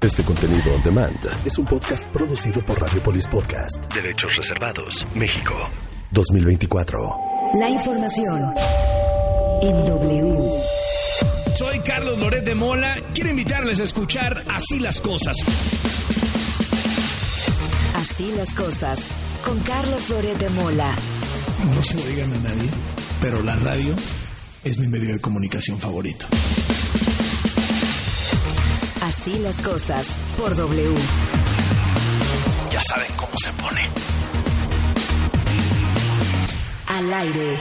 Este contenido on demand es un podcast producido por Radiopolis Podcast. Derechos reservados. México, 2024. La información en W. Soy Carlos Loret de Mola. Quiero invitarles a escuchar Así las Cosas. Así las cosas, con Carlos Loret de Mola. No se lo digan a nadie, pero la radio es mi medio de comunicación favorito. Así las cosas, por W. Ya saben cómo se pone. Al aire.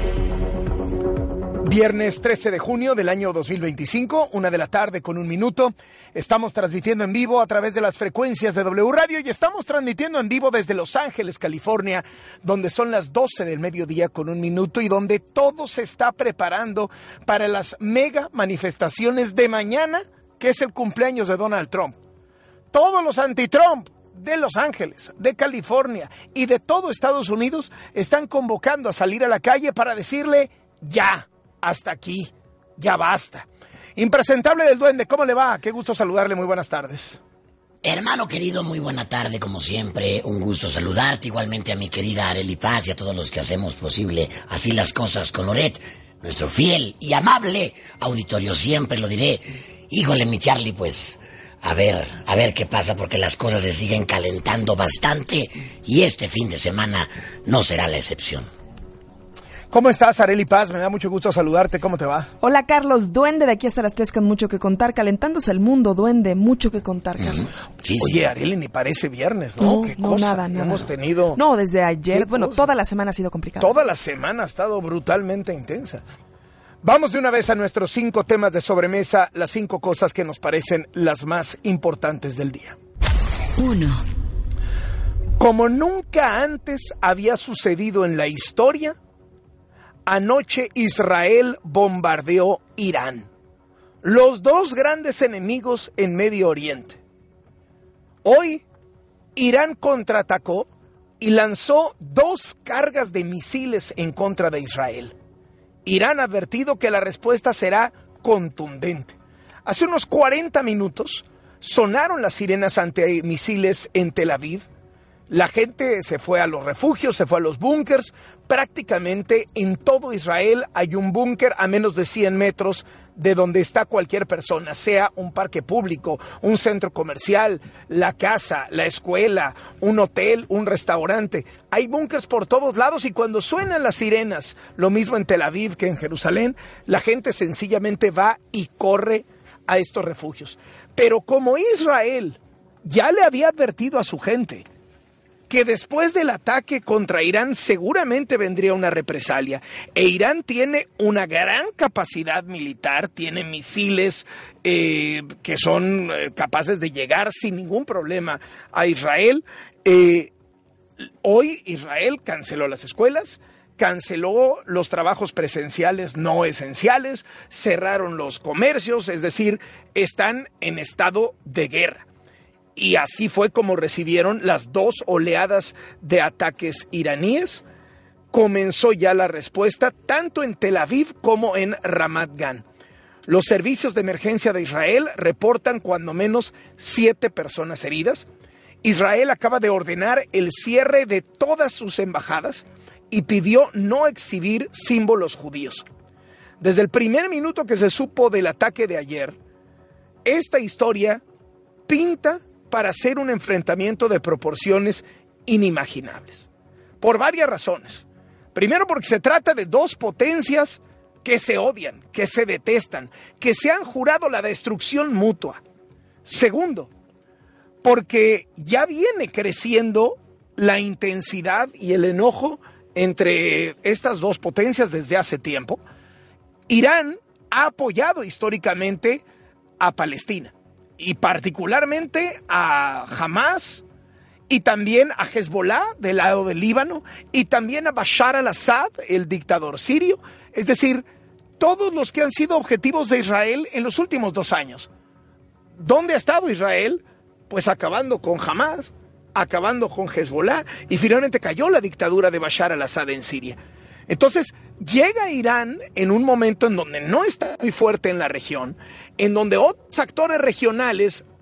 Viernes 13 de junio del año 2025, 1:00 p.m. Estamos transmitiendo en vivo a través de las frecuencias de W Radio y estamos transmitiendo en vivo desde Los Ángeles, California, donde son las 12:00 p.m. y donde todo se está preparando para las mega manifestaciones de mañana, que es el cumpleaños de Donald Trump. Todos los anti-Trump de Los Ángeles, de California y de todo Estados Unidos están convocando a salir a la calle para decirle ya. Hasta aquí, ya basta. Impresentable del Duende, ¿cómo le va? Qué gusto saludarle, muy buenas tardes. Hermano querido, muy buena tarde, como siempre, un gusto saludarte, igualmente a mi querida Arely Paz y a todos los que hacemos posible Así las Cosas con Loret, nuestro fiel y amable auditorio, siempre lo diré. Híjole, mi Charlie, pues, a ver qué pasa, porque las cosas se siguen calentando bastante y este fin de semana no será la excepción. ¿Cómo estás, Arely Paz? Me da mucho gusto saludarte. ¿Cómo te va? Hola, Carlos. Duende, de aquí hasta las 3 con mucho que contar. Calentándose el mundo, Duende. Mucho que contar, Carlos. Sí, Oye, sí. Arely, ni parece viernes, ¿no? ¿Qué no, cosa? nada. Hemos tenido... No, desde ayer. ¿Qué Bueno, cosa? toda la semana ha sido complicada. Toda la semana ha estado brutalmente intensa. Vamos de una vez a nuestros 5 temas de sobremesa, las 5 cosas que nos parecen las más importantes del día. 1. Como nunca antes había sucedido en la historia, anoche Israel bombardeó Irán, los dos grandes enemigos en Medio Oriente. Hoy, Irán contraatacó y lanzó 2 cargas de misiles en contra de Israel. Irán ha advertido que la respuesta será contundente. Hace unos 40 minutos sonaron las sirenas antimisiles en Tel Aviv. La gente se fue a los refugios, se fue a los búnkers. Prácticamente en todo Israel hay un búnker a menos de 100 metros de donde está cualquier persona, sea un parque público, un centro comercial, la casa, la escuela, un hotel, un restaurante. Hay búnkers por todos lados y cuando suenan las sirenas, lo mismo en Tel Aviv que en Jerusalén, la gente sencillamente va y corre a estos refugios. Pero como Israel ya le había advertido a su gente que después del ataque contra Irán seguramente vendría una represalia. E Irán tiene una gran capacidad militar, tiene misiles que son capaces de llegar sin ningún problema a Israel. Hoy Israel canceló las escuelas, canceló los trabajos presenciales no esenciales, cerraron los comercios, es decir, están en estado de guerra. Y así fue como recibieron las 2 oleadas de ataques iraníes. Comenzó ya la respuesta tanto en Tel Aviv como en Ramat Gan. Los servicios de emergencia de Israel reportan cuando menos 7 personas heridas. Israel acaba de ordenar el cierre de todas sus embajadas y pidió no exhibir símbolos judíos. Desde el primer minuto que se supo del ataque de ayer, esta historia pinta para hacer un enfrentamiento de proporciones inimaginables. Por varias razones. Primero, porque se trata de 2 potencias que se odian, que se detestan, que se han jurado la destrucción mutua. Segundo, porque ya viene creciendo la intensidad y el enojo entre estas 2 potencias desde hace tiempo. Irán ha apoyado históricamente a Palestina, y particularmente a Hamas, y también a Hezbollah del lado del Líbano, y también a Bashar al-Assad, el dictador sirio, es decir, todos los que han sido objetivos de Israel en los últimos 2 años. ¿Dónde ha estado Israel? Pues acabando con Hamas, acabando con Hezbollah, y finalmente cayó la dictadura de Bashar al-Assad en Siria. Entonces, llega Irán en un momento en donde no está muy fuerte en la región, en donde otros actores regionales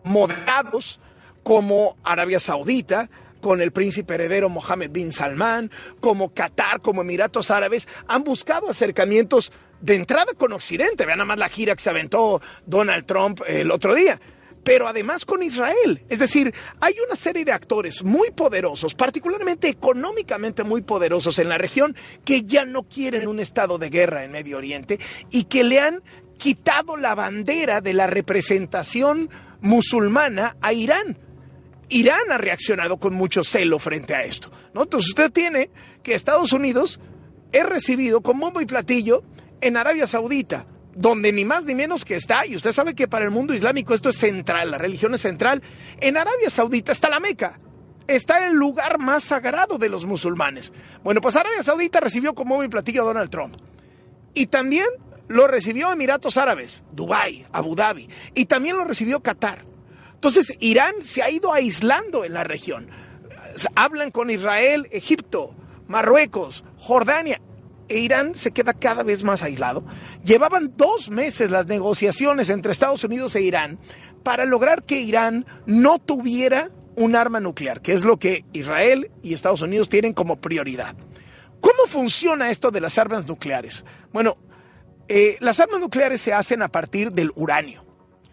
moderados como Arabia Saudita, con el príncipe heredero Mohammed bin Salman, como Qatar, como Emiratos Árabes, han buscado acercamientos de entrada con Occidente. Vean nada más la gira que se aventó Donald Trump el otro día. Pero además con Israel. Es decir, hay una serie de actores muy poderosos, particularmente económicamente muy poderosos en la región, que ya no quieren un estado de guerra en Medio Oriente y que le han quitado la bandera de la representación musulmana a Irán. Irán ha reaccionado con mucho celo frente a esto, ¿no? Entonces usted tiene que Estados Unidos es recibido con bombo y platillo en Arabia Saudita, donde ni más ni menos que está, y usted sabe que para el mundo islámico esto es central, la religión es central. En Arabia Saudita está la Meca, está el lugar más sagrado de los musulmanes. Bueno, pues Arabia Saudita recibió con bombo y platillo a Donald Trump. Y también lo recibió Emiratos Árabes, Dubái, Abu Dhabi, y también lo recibió Qatar. Entonces Irán se ha ido aislando en la región. Hablan con Israel, Egipto, Marruecos, Jordania. E Irán se queda cada vez más aislado. Llevaban 2 meses las negociaciones entre Estados Unidos e Irán para lograr que Irán no tuviera un arma nuclear, que es lo que Israel y Estados Unidos tienen como prioridad. ¿Cómo funciona esto de las armas nucleares? Bueno, las armas nucleares se hacen a partir del uranio.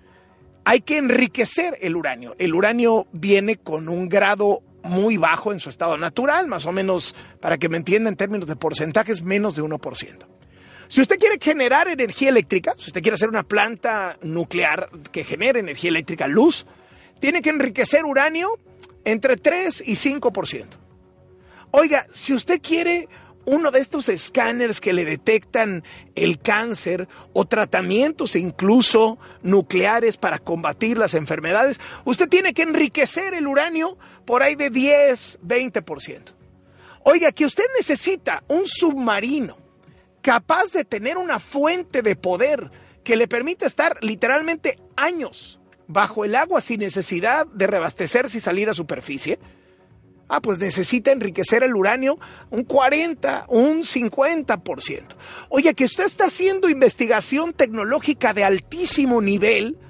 Hay que enriquecer el uranio. El uranio viene con un grado muy bajo en su estado natural, más o menos, para que me entienda en términos de porcentajes, menos de 1%. Si usted quiere generar energía eléctrica, si usted quiere hacer una planta nuclear que genere energía eléctrica, luz, tiene que enriquecer uranio entre 3 y 5%. Oiga, si usted quiere uno de estos escáneres que le detectan el cáncer o tratamientos incluso nucleares para combatir las enfermedades, usted tiene que enriquecer el uranio por ahí de 10, 20%. Oiga, que usted necesita un submarino capaz de tener una fuente de poder que le permita estar literalmente años bajo el agua sin necesidad de reabastecerse y salir a superficie. Pues necesita enriquecer el uranio un 40, un 50%. Oye, que usted está haciendo investigación tecnológica de altísimo nivel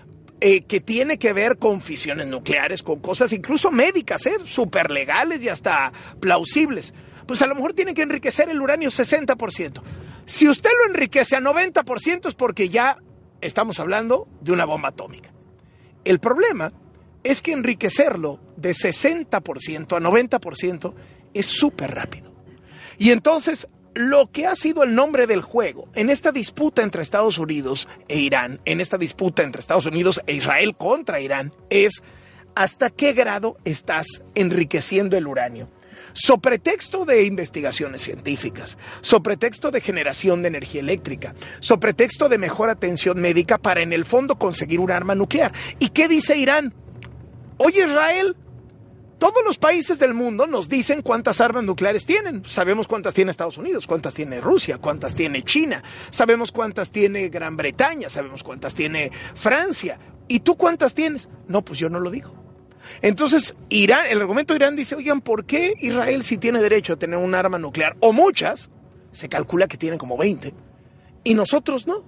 que tiene que ver con fisiones nucleares, con cosas incluso médicas, súper legales y hasta plausibles. Pues a lo mejor tiene que enriquecer el uranio 60%. Si usted lo enriquece a 90% es porque ya estamos hablando de una bomba atómica. El problema es que enriquecerlo de 60% a 90% es súper rápido. Y entonces, lo que ha sido el nombre del juego en esta disputa entre Estados Unidos e Irán, en esta disputa entre Estados Unidos e Israel contra Irán, es hasta qué grado estás enriqueciendo el uranio. So pretexto de investigaciones científicas, so pretexto de generación de energía eléctrica, so pretexto de mejor atención médica para en el fondo conseguir un arma nuclear. ¿Y qué dice Irán? Oye, Israel, todos los países del mundo nos dicen cuántas armas nucleares tienen. Sabemos cuántas tiene Estados Unidos, cuántas tiene Rusia, cuántas tiene China, sabemos cuántas tiene Gran Bretaña, sabemos cuántas tiene Francia. ¿Y tú cuántas tienes? No, pues yo no lo digo. Entonces, Irán, el argumento de Irán dice, oigan, ¿por qué Israel sí tiene derecho a tener un arma nuclear? O muchas, se calcula que tienen como 20, y nosotros no.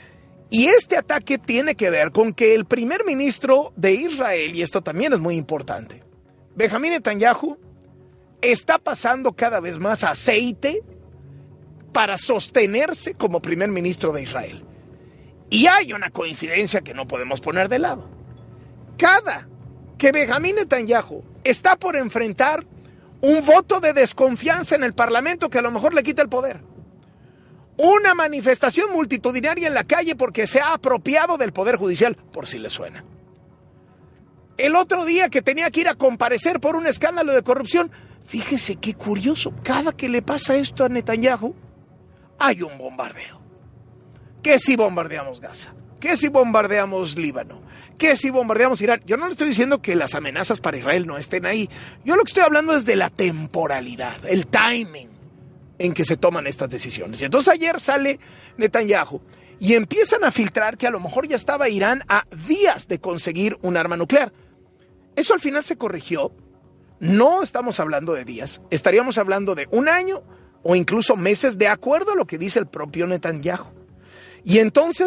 Y este ataque tiene que ver con que el primer ministro de Israel, y esto también es muy importante, Benjamín Netanyahu, está pasando cada vez más aceite para sostenerse como primer ministro de Israel. Y hay una coincidencia que no podemos poner de lado. Cada que Benjamín Netanyahu está por enfrentar un voto de desconfianza en el Parlamento que a lo mejor le quita el poder, una manifestación multitudinaria en la calle porque se ha apropiado del Poder Judicial, por si le suena. El otro día que tenía que ir a comparecer por un escándalo de corrupción, fíjese qué curioso, cada que le pasa esto a Netanyahu, hay un bombardeo. ¿Qué si bombardeamos Gaza? ¿Qué si bombardeamos Líbano? ¿Qué si bombardeamos Irán? Yo no le estoy diciendo que las amenazas para Israel no estén ahí. Yo lo que estoy hablando es de la temporalidad, el timing en que se toman estas decisiones. Y entonces ayer sale Netanyahu y empiezan a filtrar que a lo mejor ya estaba Irán a días de conseguir un arma nuclear. Eso al final se corrigió. No estamos hablando de días, estaríamos hablando de un año o incluso meses, de acuerdo a lo que dice el propio Netanyahu. Y entonces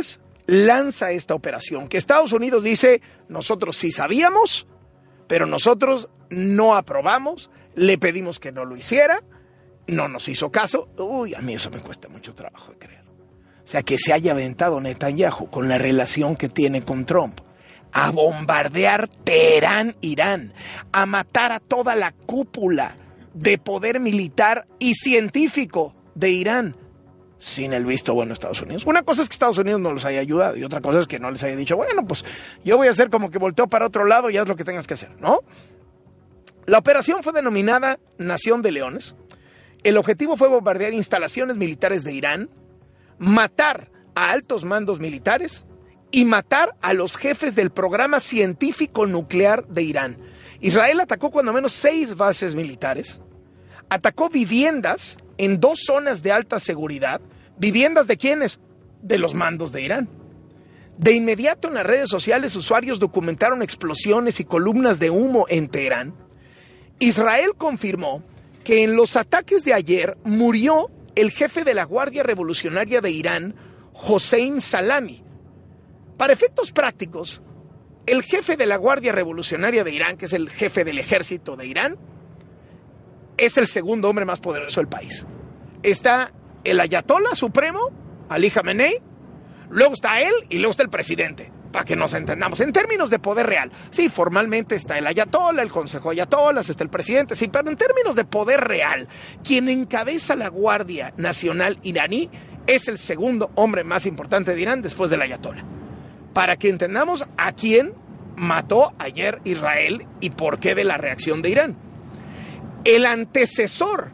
lanza esta operación, que Estados Unidos dice, nosotros sí sabíamos, pero nosotros no aprobamos, le pedimos que no lo hiciera, no nos hizo caso. Uy, a mí eso me cuesta mucho trabajo de creer. O sea, que se haya aventado Netanyahu con la relación que tiene con Trump a bombardear Teherán, Irán, a matar a toda la cúpula de poder militar y científico de Irán, sin el visto bueno de Estados Unidos. Una cosa es que Estados Unidos no los haya ayudado y otra cosa es que no les haya dicho, bueno, pues yo voy a hacer como que volteo para otro lado y haz lo que tengas que hacer, ¿no? La operación fue denominada Nación de Leones. El objetivo fue bombardear instalaciones militares de Irán, matar a altos mandos militares y matar a los jefes del programa científico nuclear de Irán. Israel atacó cuando menos 6 bases militares, atacó viviendas en 2 zonas de alta seguridad. ¿Viviendas de quiénes? De los mandos de Irán. De inmediato en las redes sociales usuarios documentaron explosiones y columnas de humo en Teherán. Israel confirmó que en los ataques de ayer murió el jefe de la Guardia Revolucionaria de Irán, Hossein Salami. Para efectos prácticos, el jefe de la Guardia Revolucionaria de Irán, que es el jefe del ejército de Irán, es el segundo hombre más poderoso del país. Está el ayatolá supremo, Ali Khamenei, luego está él y luego está el presidente, para que nos entendamos. En términos de poder real, sí, formalmente está el ayatolá, el consejo de ayatolás, está el presidente, sí, pero en términos de poder real, quien encabeza la Guardia Nacional iraní es el segundo hombre más importante de Irán después del ayatolá. Para que entendamos a quién mató ayer Israel y por qué de la reacción de Irán. El antecesor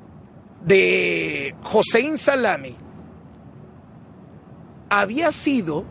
de Hossein Salami había sido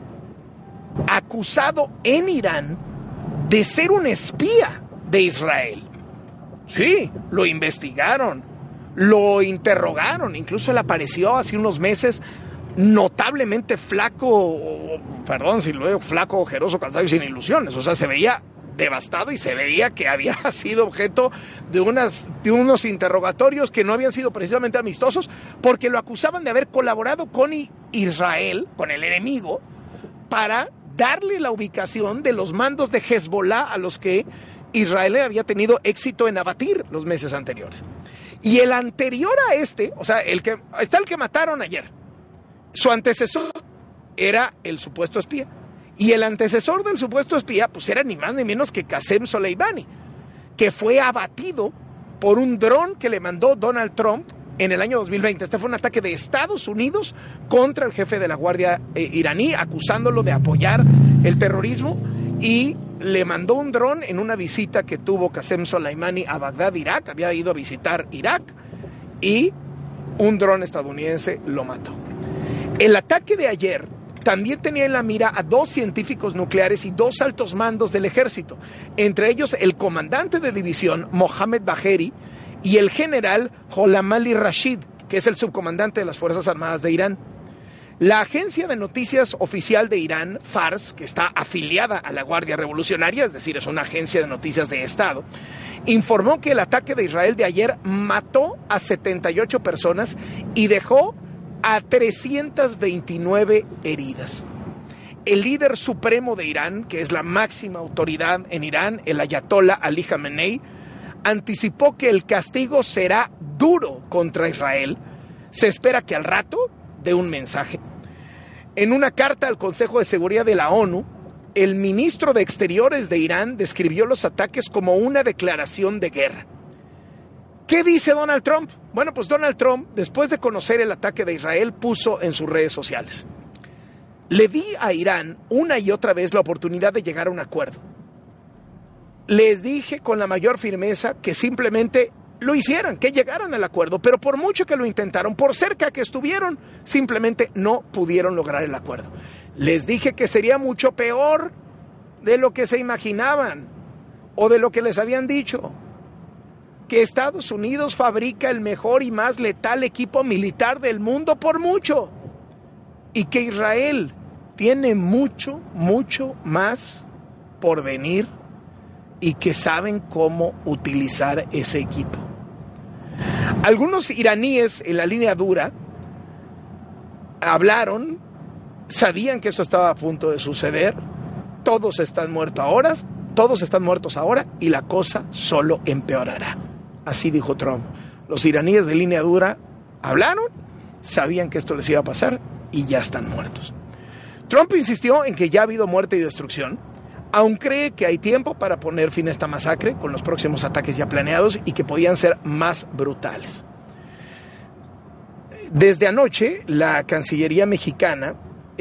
acusado en Irán de ser un espía de Israel. Sí, lo investigaron, lo interrogaron, incluso él apareció hace unos meses notablemente flaco, perdón si lo veo flaco, ojeroso, cansado y sin ilusiones. O sea, se veía devastado y se veía que había sido objeto de unos interrogatorios que no habían sido precisamente amistosos, porque lo acusaban de haber colaborado con Israel, con el enemigo, para darle la ubicación de los mandos de Hezbollah a los que Israel había tenido éxito en abatir los meses anteriores. Y el anterior a este, o sea, el que mataron ayer, su antecesor era el supuesto espía. Y el antecesor del supuesto espía, pues era ni más ni menos que Qasem Soleimani, que fue abatido por un dron que le mandó Donald Trump en el año 2020. Este fue un ataque de Estados Unidos contra el jefe de la Guardia iraní, acusándolo de apoyar el terrorismo, y le mandó un dron en una visita que tuvo Qasem Soleimani a Bagdad, Irak. Había ido a visitar Irak y un dron estadounidense lo mató. El ataque de ayer también tenía en la mira a 2 científicos nucleares y 2 altos mandos del ejército, entre ellos el comandante de división Mohammad Bagheri y el general Gholam Ali Rashid, que es el subcomandante de las Fuerzas Armadas de Irán. La agencia de noticias oficial de Irán, Fars, que está afiliada a la Guardia Revolucionaria, es decir, es una agencia de noticias de Estado, informó que el ataque de Israel de ayer mató a 78 personas y dejó a 329 heridas. El líder supremo de Irán, que es la máxima autoridad en Irán, el ayatolá Ali Khamenei, anticipó que el castigo será duro contra Israel. Se espera que al rato dé un mensaje. En una carta al Consejo de Seguridad de la ONU, el ministro de Exteriores de Irán describió los ataques como una declaración de guerra. ¿Qué dice Donald Trump? Bueno, pues Donald Trump, después de conocer el ataque de Israel, puso en sus redes sociales: le di a Irán una y otra vez la oportunidad de llegar a un acuerdo. Les dije con la mayor firmeza que simplemente lo hicieran, que llegaran al acuerdo, pero por mucho que lo intentaron, por cerca que estuvieron, simplemente no pudieron lograr el acuerdo. Les dije que sería mucho peor de lo que se imaginaban o de lo que les habían dicho, que Estados Unidos fabrica el mejor y más letal equipo militar del mundo por mucho, y que Israel tiene mucho, mucho más por venir y que saben cómo utilizar ese equipo. Algunos iraníes en la línea dura hablaron sabían que esto estaba a punto de suceder, todos están muertos ahora y la cosa solo empeorará. Así dijo Trump. Los iraníes de línea dura hablaron, sabían que esto les iba a pasar y ya están muertos. Trump insistió en que ya ha habido muerte y destrucción, aún cree que hay tiempo para poner fin a esta masacre con los próximos ataques ya planeados y que podían ser más brutales. Desde anoche, la Cancillería mexicana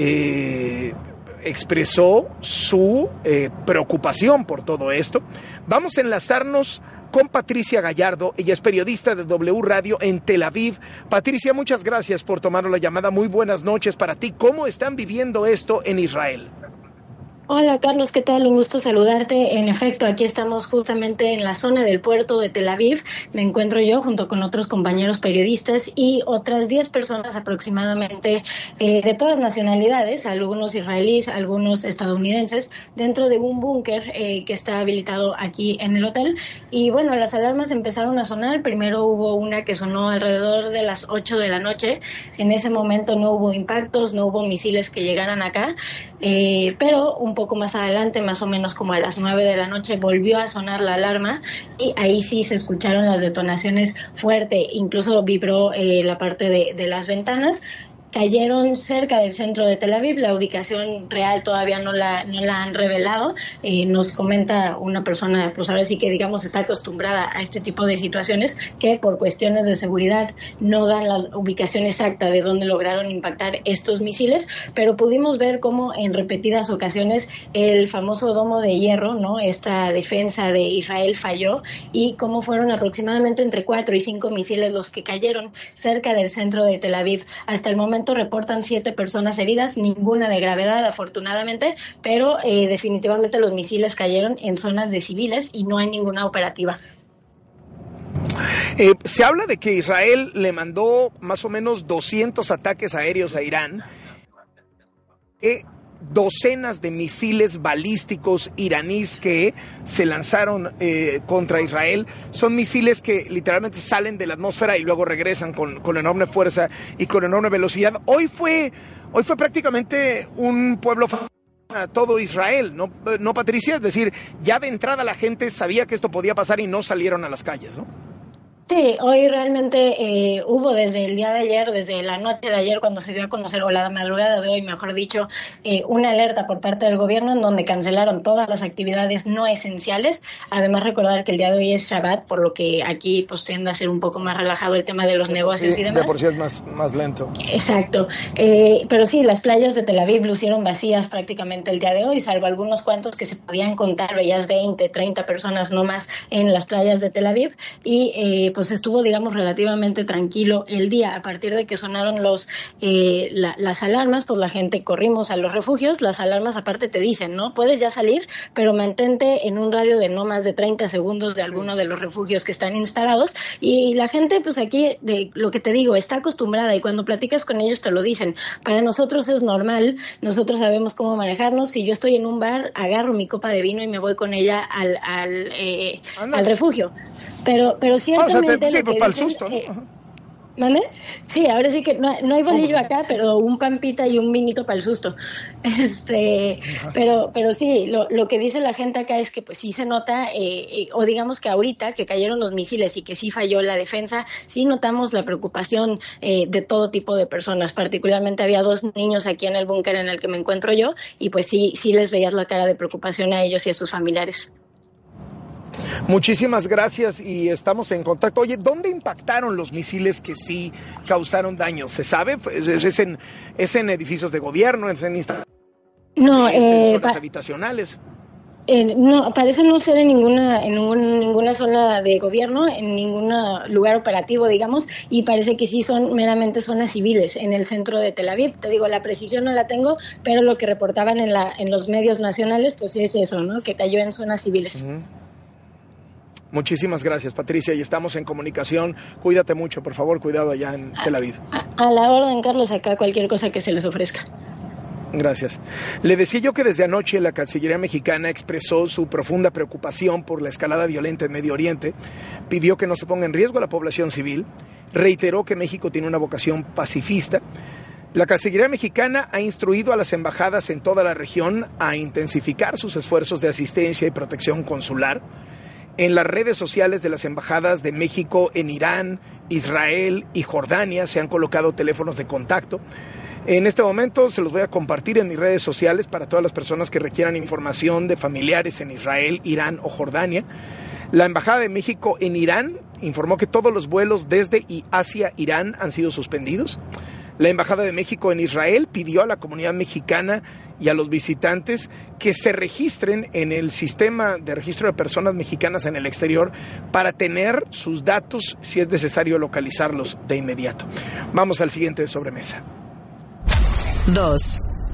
expresó su preocupación por todo esto. Vamos a enlazarnos con Patricia Gallardo. Ella es periodista de W Radio en Tel Aviv. Patricia, muchas gracias por tomar la llamada. Muy buenas noches para ti. ¿Cómo están viviendo esto en Israel? Hola Carlos, ¿qué tal? Un gusto saludarte. En efecto, aquí estamos justamente en la zona del puerto de Tel Aviv. Me encuentro yo junto con otros compañeros periodistas y otras 10 personas aproximadamente de todas nacionalidades, algunos israelíes, algunos estadounidenses, dentro de un búnker que está habilitado aquí en el hotel. Y bueno, las alarmas empezaron a sonar. Primero hubo una que sonó alrededor de las 8 de la noche. En ese momento no hubo impactos, no hubo misiles que llegaran acá, pero un poco más adelante, más o menos como a las 9 de la noche, volvió a sonar la alarma y ahí sí se escucharon las detonaciones fuerte, incluso vibró la parte de las ventanas. Cayeron cerca del centro de Tel Aviv. La ubicación real todavía no la han revelado. Nos comenta una persona, pues ahora sí que digamos está acostumbrada a este tipo de situaciones, que por cuestiones de seguridad no dan la ubicación exacta de dónde lograron impactar estos misiles, pero pudimos ver cómo en repetidas ocasiones el famoso domo de hierro, ¿no? Esta defensa de Israel falló, y cómo fueron aproximadamente entre 4 y 5 misiles los que cayeron cerca del centro de Tel Aviv. Hasta el momento reportan 7 personas heridas, ninguna de gravedad afortunadamente, pero definitivamente los misiles cayeron en zonas de civiles y no hay ninguna operativa. Se habla de que Israel le mandó más o menos 200 ataques aéreos a Irán, docenas de misiles balísticos iraníes que se lanzaron contra Israel. Son misiles que literalmente salen de la atmósfera y luego regresan con enorme fuerza y con enorme velocidad. Hoy fue prácticamente un pueblo a todo Israel, ¿no, Patricia? Es decir, ya de entrada la gente sabía que esto podía pasar y no salieron a las calles, ¿no? Sí, hoy realmente hubo desde el día de ayer, desde la noche de ayer cuando se dio a conocer, o la madrugada de hoy, mejor dicho, una alerta por parte del gobierno en donde cancelaron todas las actividades no esenciales. Además, recordar que el día de hoy es Shabbat, por lo que aquí pues tiende a ser un poco más relajado el tema de los negocios y demás. De por sí es más lento. Exacto. Pero sí, las playas de Tel Aviv lucieron vacías prácticamente el día de hoy, salvo algunos cuantos que se podían contar, veías 20, 30 personas no más en las playas de Tel Aviv, y pues estuvo, digamos, relativamente tranquilo el día. A partir de que sonaron las alarmas, pues la gente corrimos a los refugios. Las alarmas aparte te dicen, ¿no? Puedes ya salir, pero mantente en un radio de no más de 30 segundos de alguno de los refugios que están instalados. Y la gente, pues aquí, de lo que te digo, está acostumbrada, y cuando platicas con ellos te lo dicen. Para nosotros es normal, nosotros sabemos cómo manejarnos. Si yo estoy en un bar, agarro mi copa de vino y me voy con ella al refugio. Pero ciertamente... sí, pues para el susto, ¿no? ¿Mande? Sí, ahora sí que no hay bolillo acá, pero un pampita y un vinito para el susto. Pero sí, lo que dice la gente acá es que pues sí se nota, o digamos que ahorita que cayeron los misiles y que sí falló la defensa, sí notamos la preocupación de todo tipo de personas. Particularmente había 2 niños aquí en el búnker en el que me encuentro yo, y pues sí les veías la cara de preocupación a ellos y a sus familiares. Muchísimas gracias y estamos en contacto. Oye, ¿dónde impactaron los misiles que sí causaron daño? ¿Se sabe? ¿Es en edificios de gobierno? ¿Es en instalaciones? No, ¿en zonas habitacionales? No, parece no ser en ninguna zona de gobierno, en ningún lugar operativo, digamos, y parece que sí son meramente zonas civiles en el centro de Tel Aviv. Te digo, la precisión no la tengo, pero lo que reportaban en los medios nacionales, pues es eso, ¿no? Que cayó en zonas civiles. Uh-huh. Muchísimas gracias, Patricia, y estamos en comunicación. Cuídate mucho, por favor, cuidado allá en Tel Aviv. A la orden, Carlos, acá cualquier cosa que se les ofrezca. Gracias. Le decía yo que desde anoche la Cancillería mexicana expresó su profunda preocupación por la escalada violenta en Medio Oriente, pidió que no se ponga en riesgo a la población civil, reiteró que México tiene una vocación pacifista, La Cancillería mexicana ha instruido a las embajadas en toda la región a intensificar sus esfuerzos de asistencia y protección consular. En las redes sociales de las embajadas de México en Irán, Israel y Jordania se han colocado teléfonos de contacto. En este momento se los voy a compartir en mis redes sociales para todas las personas que requieran información de familiares en Israel, Irán o Jordania. La Embajada de México en Irán informó que todos los vuelos desde y hacia Irán han sido suspendidos. La Embajada de México en Israel pidió a la comunidad mexicana y a los visitantes que se registren en el sistema de registro de personas mexicanas en el exterior para tener sus datos si es necesario localizarlos de inmediato. Vamos al siguiente de sobremesa. 2.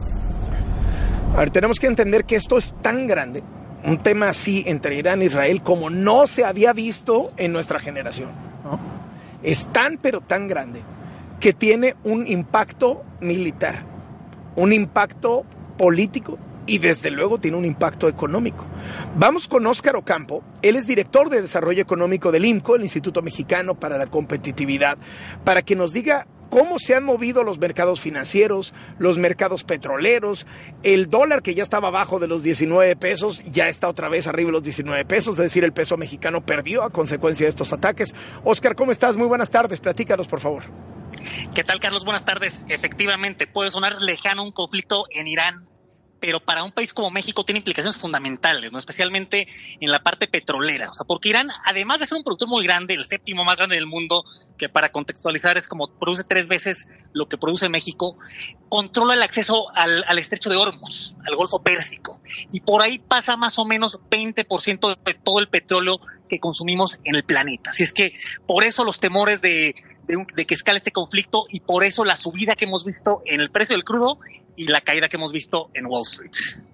A ver, tenemos que entender que esto es tan grande, un tema así entre Irán e Israel, como no se había visto en nuestra generación, ¿no? Es tan, pero tan grande, que tiene un impacto militar, un impacto político y desde luego tiene un impacto económico. Vamos con Óscar Ocampo, él es director de Desarrollo Económico del IMCO, el Instituto Mexicano para la Competitividad, para que nos diga cómo se han movido los mercados financieros, los mercados petroleros, el dólar que ya estaba abajo de los 19 pesos, ya está otra vez arriba de los 19 pesos, es decir, el peso mexicano perdió a consecuencia de estos ataques. Óscar, ¿cómo estás? Muy buenas tardes, platícanos por favor. ¿Qué tal, Carlos? Buenas tardes. Efectivamente, puede sonar lejano un conflicto en Irán, pero para un país como México tiene implicaciones fundamentales, ¿no? Especialmente en la parte petrolera. O sea, porque Irán, además de ser un productor muy grande, el séptimo más grande del mundo, que para contextualizar es como produce 3 veces lo que produce México, controla el acceso al estrecho de Hormuz, al Golfo Pérsico. Y por ahí pasa más o menos 20% de todo el petróleo que consumimos en el planeta. Así es que por eso los temores de que escale este conflicto y por eso la subida que hemos visto en el precio del crudo y la caída que hemos visto en Wall Street.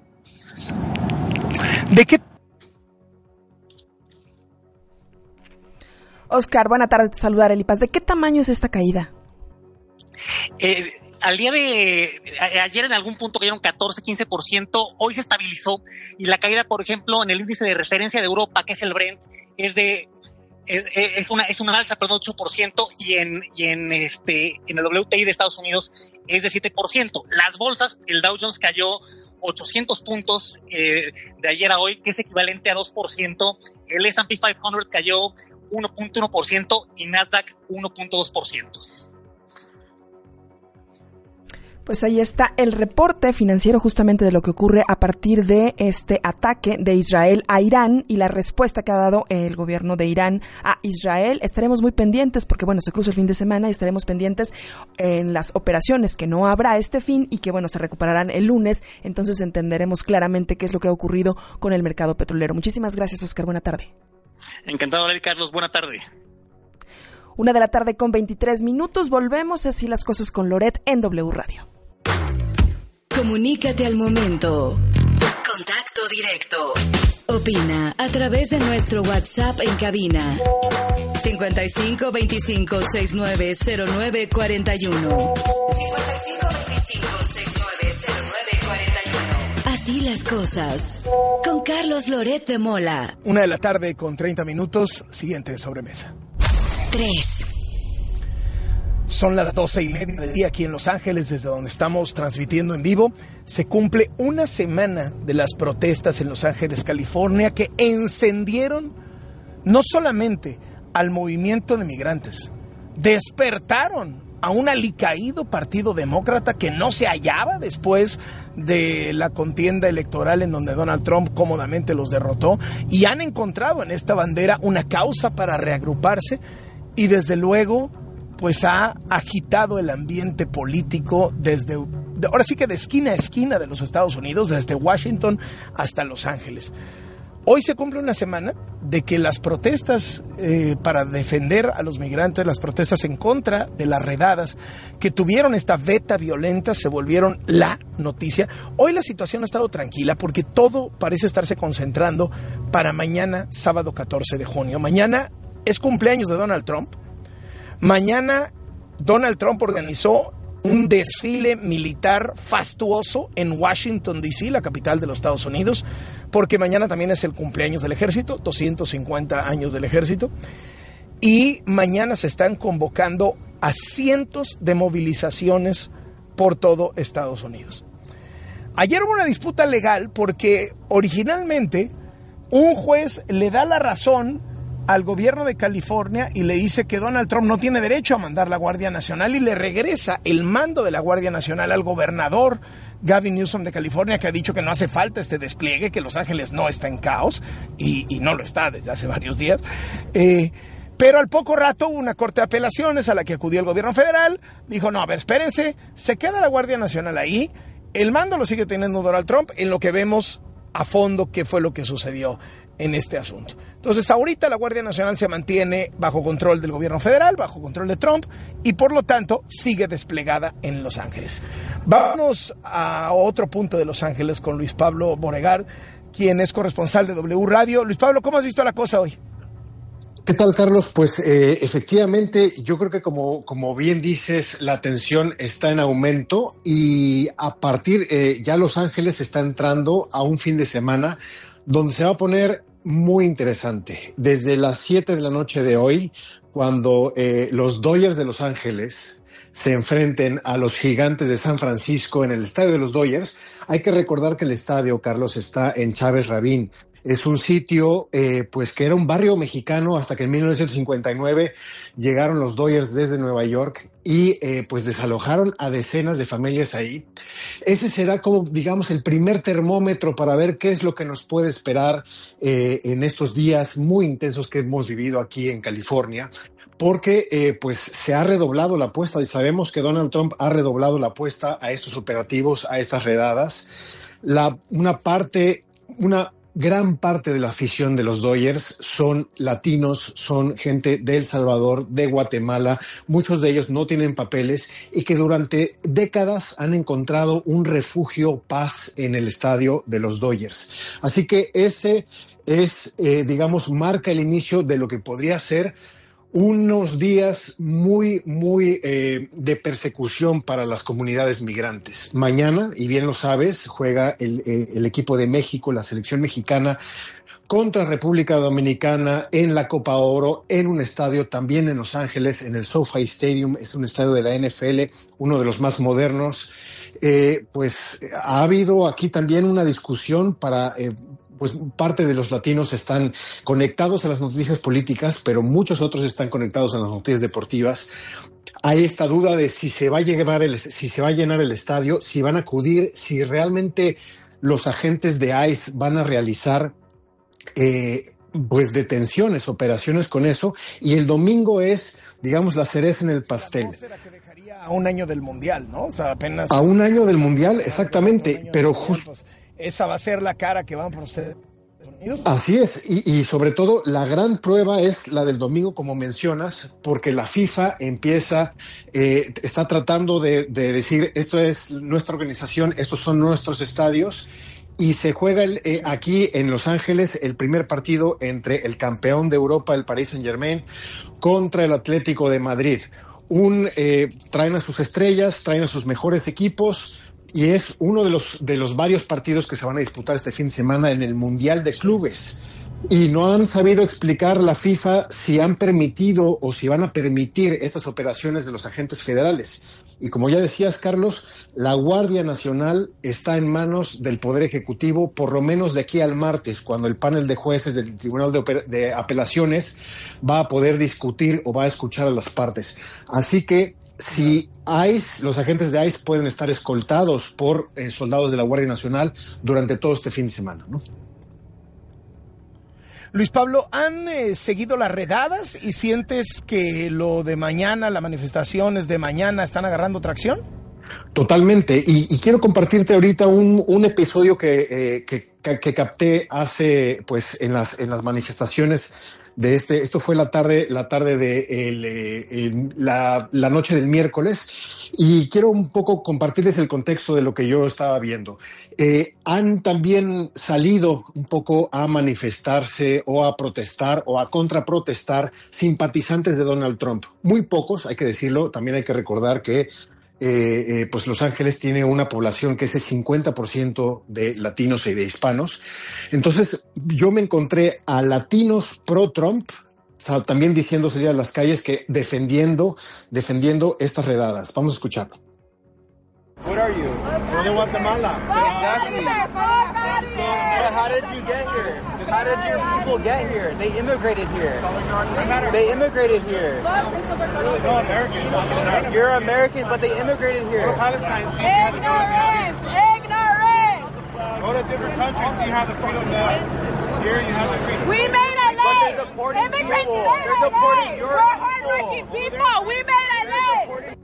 ¿De qué? Óscar, buena tarde, te saludar, Eli Paz. ¿De qué tamaño es esta caída? Al día de ayer en algún punto cayeron 14-15%, hoy se estabilizó y la caída, por ejemplo, en el índice de referencia de Europa, que es el Brent, es una alza, perdón, 8%, y en el WTI de Estados Unidos es de 7%. Las bolsas, el Dow Jones cayó 800 puntos de ayer a hoy, que es equivalente a 2%. El S&P 500 cayó 1.1% y Nasdaq 1.2%. Pues ahí está el reporte financiero justamente de lo que ocurre a partir de este ataque de Israel a Irán y la respuesta que ha dado el gobierno de Irán a Israel. Estaremos muy pendientes porque, bueno, se cruza el fin de semana y estaremos pendientes en las operaciones que no habrá este fin y que, bueno, se recuperarán el lunes. Entonces entenderemos claramente qué es lo que ha ocurrido con el mercado petrolero. Muchísimas gracias, Óscar. Buena tarde. Encantado, Carlos. Buena tarde. 1:23 p.m. Volvemos así las cosas con Loret en W Radio. Comunícate al momento. Contacto directo. Opina a través de nuestro WhatsApp en cabina. 55 25 69 09 41. 55 25 69 09 41. Así las cosas. Con Carlos Loret de Mola. 1:30 p.m. Siguiente sobremesa. 3. Son las 12:30 del día aquí en Los Ángeles, desde donde estamos transmitiendo en vivo. Se cumple una semana de las protestas en Los Ángeles, California, que encendieron no solamente al movimiento de migrantes, despertaron a un alicaído partido demócrata que no se hallaba después de la contienda electoral en donde Donald Trump cómodamente los derrotó, y han encontrado en esta bandera una causa para reagruparse y desde luego pues ha agitado el ambiente político ahora sí que de esquina a esquina de los Estados Unidos, desde Washington hasta Los Ángeles. Hoy se cumple una semana de que las protestas para defender a los migrantes, las protestas en contra de las redadas que tuvieron esta veta violenta, se volvieron la noticia. Hoy la situación ha estado tranquila porque todo parece estarse concentrando para mañana, sábado 14 de junio. Mañana es cumpleaños de Donald Trump. Mañana Donald Trump organizó un desfile militar fastuoso en Washington, D.C., la capital de los Estados Unidos, porque mañana también es el cumpleaños del ejército, 250 años del ejército, y mañana se están convocando a cientos de movilizaciones por todo Estados Unidos. Ayer hubo una disputa legal porque originalmente un juez le da la razón al gobierno de California y le dice que Donald Trump no tiene derecho a mandar la Guardia Nacional y le regresa el mando de la Guardia Nacional al gobernador Gavin Newsom de California, que ha dicho que no hace falta este despliegue, que Los Ángeles no está en caos y no lo está desde hace varios días. Pero al poco rato hubo una corte de apelaciones a la que acudió el gobierno federal, dijo, no, a ver, espérense, se queda la Guardia Nacional ahí, el mando lo sigue teniendo Donald Trump, en lo que vemos a fondo qué fue lo que sucedió en este asunto. Entonces ahorita la Guardia Nacional se mantiene bajo control del gobierno federal, bajo control de Trump y por lo tanto sigue desplegada en Los Ángeles. Vamos a otro punto de Los Ángeles con Luis Pablo Moregar, quien es corresponsal de W Radio. Luis Pablo, ¿cómo has visto la cosa hoy? ¿Qué tal, Carlos? Pues efectivamente, yo creo que como bien dices, la tensión está en aumento y a partir, ya Los Ángeles está entrando a un fin de semana donde se va a poner muy interesante. Desde las 7 de la noche de hoy, cuando los Dodgers de Los Ángeles se enfrenten a los Gigantes de San Francisco en el estadio de los Dodgers, hay que recordar que el estadio, Carlos, está en Chávez Rabín. Es un sitio, pues que era un barrio mexicano hasta que en 1959 llegaron los Dodgers desde Nueva York y pues desalojaron a decenas de familias ahí. Ese será como, digamos, el primer termómetro para ver qué es lo que nos puede esperar en estos días muy intensos que hemos vivido aquí en California. Porque pues se ha redoblado la apuesta y sabemos que Donald Trump ha redoblado la apuesta a estos operativos, a estas redadas. Una gran parte de la afición de los Dodgers son latinos, son gente de El Salvador, de Guatemala, muchos de ellos no tienen papeles y que durante décadas han encontrado un refugio, paz en el estadio de los Dodgers. Así que ese es, digamos, marca el inicio de lo que podría ser unos días muy de persecución para las comunidades migrantes. Mañana, y bien lo sabes, juega el equipo de México, la selección mexicana, contra República Dominicana en la Copa Oro, en un estadio también en Los Ángeles, en el SoFi Stadium. Es un estadio de la NFL, uno de los más modernos. Pues ha habido aquí también una discusión para... pues parte de los latinos están conectados a las noticias políticas, pero muchos otros están conectados a las noticias deportivas. Hay esta duda de si se va a llenar el estadio, si van a acudir, si realmente los agentes de ICE van a realizar pues detenciones, operaciones con eso. Y el domingo es, digamos, la cereza en el pastel. A un año del Mundial, ¿no? O sea, apenas... A un año del Mundial, exactamente, pero justo... Esa va a ser la cara que van a proceder. Así es, y sobre todo la gran prueba es la del domingo, como mencionas, porque la FIFA está tratando de decir, esto es nuestra organización, estos son nuestros estadios, y se juega aquí en Los Ángeles el primer partido entre el campeón de Europa, el Paris Saint-Germain, contra el Atlético de Madrid. Traen a sus estrellas, traen a sus mejores equipos, y es uno de los varios partidos que se van a disputar este fin de semana en el Mundial de Clubes. Y no han sabido explicar la FIFA si han permitido o si van a permitir estas operaciones de los agentes federales. Y como ya decías, Carlos, la Guardia Nacional está en manos del Poder Ejecutivo por lo menos de aquí al martes, cuando el panel de jueces del Tribunal de Apelaciones va a poder discutir o va a escuchar a las partes. Así que si los agentes de ICE pueden estar escoltados por soldados de la Guardia Nacional durante todo este fin de semana, ¿no? Luis Pablo, ¿han seguido las redadas y sientes que lo de mañana, las manifestaciones de mañana están agarrando tracción? Totalmente, y quiero compartirte ahorita un episodio que capté hace, pues, en las manifestaciones de esto fue la tarde de la noche del miércoles, y quiero un poco compartirles el contexto de lo que yo estaba viendo. Han también salido un poco a manifestarse o a protestar o a contraprotestar simpatizantes de Donald Trump. Muy pocos, hay que decirlo, también hay que recordar que pues Los Ángeles tiene una población que es el 50% de latinos y de hispanos. Entonces yo me encontré a latinos pro-Trump, o sea, también diciendo salir a las calles, que defendiendo estas redadas. Vamos a escucharlo. What are you? We're in Guatemala. Exactly. But how did you get here? How did your people get here? They immigrated here. They immigrated here. No, American. You're American, but they immigrated here. We're Palestine. Ignorant! Go to different countries, so you have the freedom there. Here you have the freedom. We made LA! But they're deporting people. They're deporting your We're hardworking people! We made LA!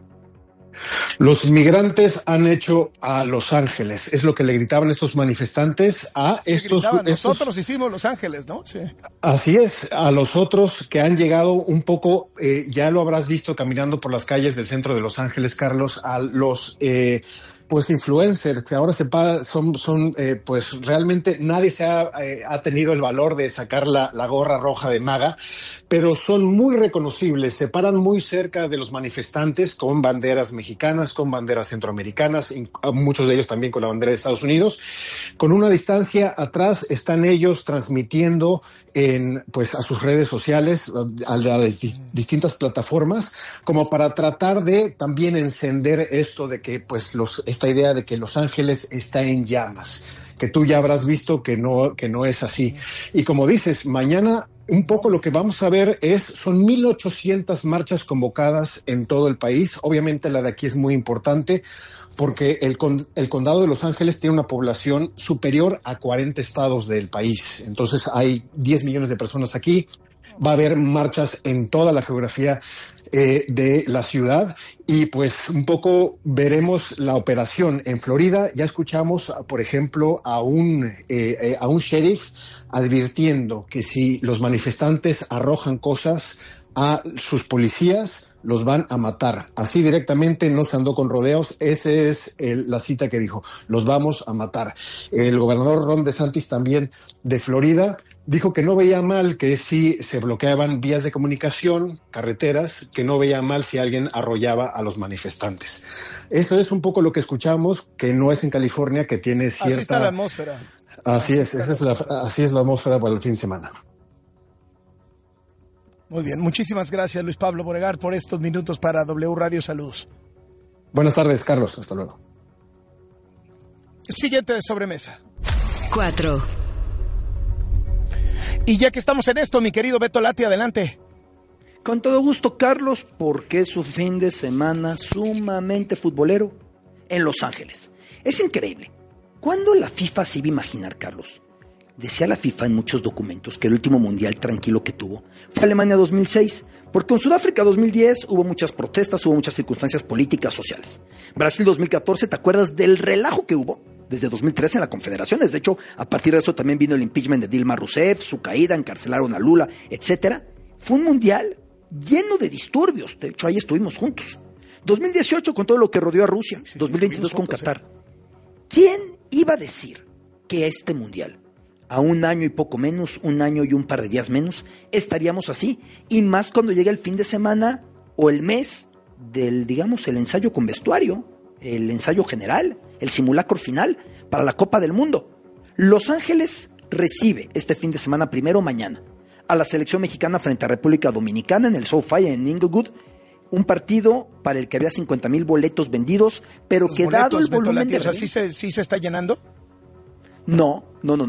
Los inmigrantes han hecho a Los Ángeles, es lo que le gritaban estos manifestantes a estos... Nosotros hicimos Los Ángeles, ¿no? Sí. Así es, a los otros que han llegado un poco, ya lo habrás visto caminando por las calles del centro de Los Ángeles, Carlos, a los... pues influencers que ahora son pues realmente nadie ha tenido el valor de sacar la gorra roja de MAGA, pero son muy reconocibles, se paran muy cerca de los manifestantes con banderas mexicanas, con banderas centroamericanas, muchos de ellos también con la bandera de Estados Unidos. Con una distancia atrás están ellos transmitiendo pues a sus redes sociales, a las distintas plataformas, como para tratar de también encender esto de que pues esta idea de que Los Ángeles está en llamas, que tú ya habrás visto que no es así. Y como dices, mañana un poco lo que vamos a ver son 1,800 marchas convocadas en todo el país. Obviamente la de aquí es muy importante porque el condado de Los Ángeles tiene una población superior a 40 estados del país. Entonces hay 10 millones de personas aquí. Va a haber marchas en toda la geografía de la ciudad y pues un poco veremos la operación en Florida. Ya escuchamos, por ejemplo, a un sheriff advirtiendo que si los manifestantes arrojan cosas a sus policías, los van a matar. Así directamente, no se andó con rodeos. Esa es la cita que dijo, los vamos a matar. El gobernador Ron DeSantis también de Florida dijo que no veía mal que si se bloqueaban vías de comunicación, carreteras, que no veía mal si alguien arrollaba a los manifestantes. Eso es un poco lo que escuchamos, que no es en California, que tiene cierta... Así está la atmósfera. Así es la atmósfera para el fin de semana. Muy bien, muchísimas gracias Luis Pablo Borregar por estos minutos para W Radio. Saludos. Buenas tardes, Carlos, hasta luego. Siguiente sobremesa. 4. Y ya que estamos en esto, mi querido Beto Lati, adelante. Con todo gusto, Carlos, porque es un fin de semana sumamente futbolero en Los Ángeles. Es increíble. ¿Cuándo la FIFA se iba a imaginar, Carlos? Decía la FIFA en muchos documentos que el último mundial tranquilo que tuvo fue Alemania 2006, porque en Sudáfrica 2010 hubo muchas protestas, hubo muchas circunstancias políticas, sociales. Brasil 2014, ¿te acuerdas del relajo que hubo? Desde 2013 en la Confederaciones. De hecho, a partir de eso también vino el impeachment de Dilma Rousseff, su caída, encarcelaron a Lula, etc. Fue un mundial lleno de disturbios. De hecho, ahí estuvimos juntos. 2018 con todo lo que rodeó a Rusia. Sí, 2022 con Qatar. ¿Quién iba a decir que este mundial, a un año y poco menos, un año y un par de días menos, estaríamos así? Y más cuando llega el fin de semana o el mes del, digamos, el ensayo con vestuario, el ensayo general, el simulacro final para la Copa del Mundo. Los Ángeles recibe este fin de semana, primero mañana, a la selección mexicana frente a República Dominicana en el SoFi en Inglewood. Un partido para el que había 50,000 boletos vendidos, pero que dado el volumen de... O sea, ¿sí se está llenando? No.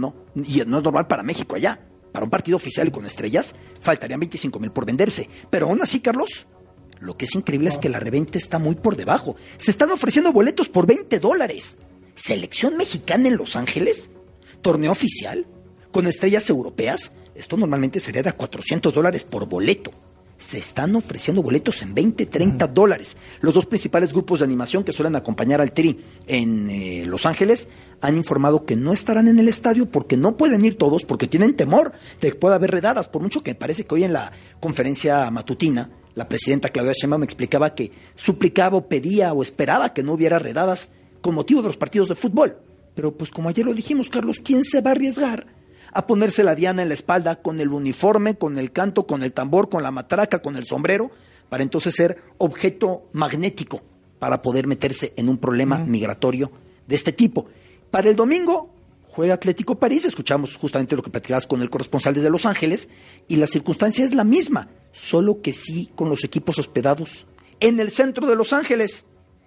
Y no es normal para México allá. Para un partido oficial y con estrellas, faltarían 25,000 por venderse. Pero aún así, Carlos, lo que es increíble es que la reventa está muy por debajo. Se están ofreciendo boletos por $20. ¿Selección mexicana en Los Ángeles? ¿Torneo oficial? ¿Con estrellas europeas? Esto normalmente sería de $400 por boleto. Se están ofreciendo boletos en $20, $30. Los dos principales grupos de animación que suelen acompañar al Tri en Los Ángeles han informado que no estarán en el estadio porque no pueden ir todos, porque tienen temor de que pueda haber redadas. Por mucho que parece que hoy en la conferencia matutina la presidenta Claudia Sheinbaum explicaba que suplicaba o pedía o esperaba que no hubiera redadas con motivo de los partidos de fútbol. Pero pues como ayer lo dijimos, Carlos, ¿quién se va a arriesgar a ponerse la diana en la espalda con el uniforme, con el canto, con el tambor, con la matraca, con el sombrero, para entonces ser objeto magnético para poder meterse en un problema migratorio de este tipo? Para el domingo juega Atlético París, escuchamos justamente lo que platicabas con el corresponsal desde Los Ángeles, y la circunstancia es la misma, solo que sí con los equipos hospedados en el centro de Los Ángeles.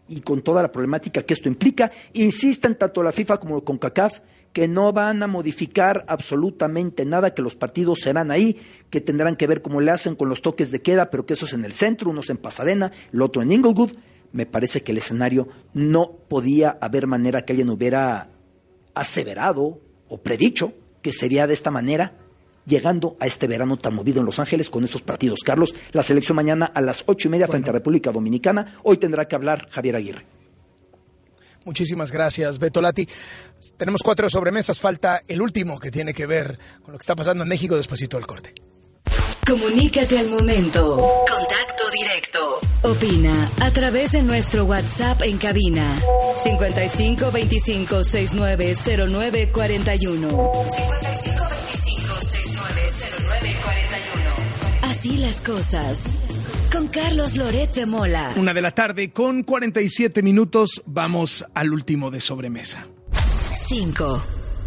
y con toda la problemática que esto implica. Insisten tanto la FIFA como CONCACAF que no van a modificar absolutamente nada, que los partidos serán ahí, que tendrán que ver cómo le hacen con los toques de queda, pero que eso es en el centro, uno es en Pasadena, el otro en Inglewood. Me parece que el escenario no podía haber manera que alguien hubiera aseverado o predicho que sería de esta manera, llegando a este verano tan movido en Los Ángeles con estos partidos. Carlos, la selección mañana a las 8:30 frente a República Dominicana. Hoy tendrá que hablar Javier Aguirre. Muchísimas gracias, Beto Lati. Tenemos 4 sobremesas, falta el último que tiene que ver con lo que está pasando en México despuesito del corte. Comunícate al momento. Contacto directo. Opina a través de nuestro WhatsApp en cabina 55 25 69 09 41. 55 25 69 09 41. Así las cosas. Con Carlos Loret de Mola. 1:00 con 47 minutos. Vamos al último de sobremesa. 5.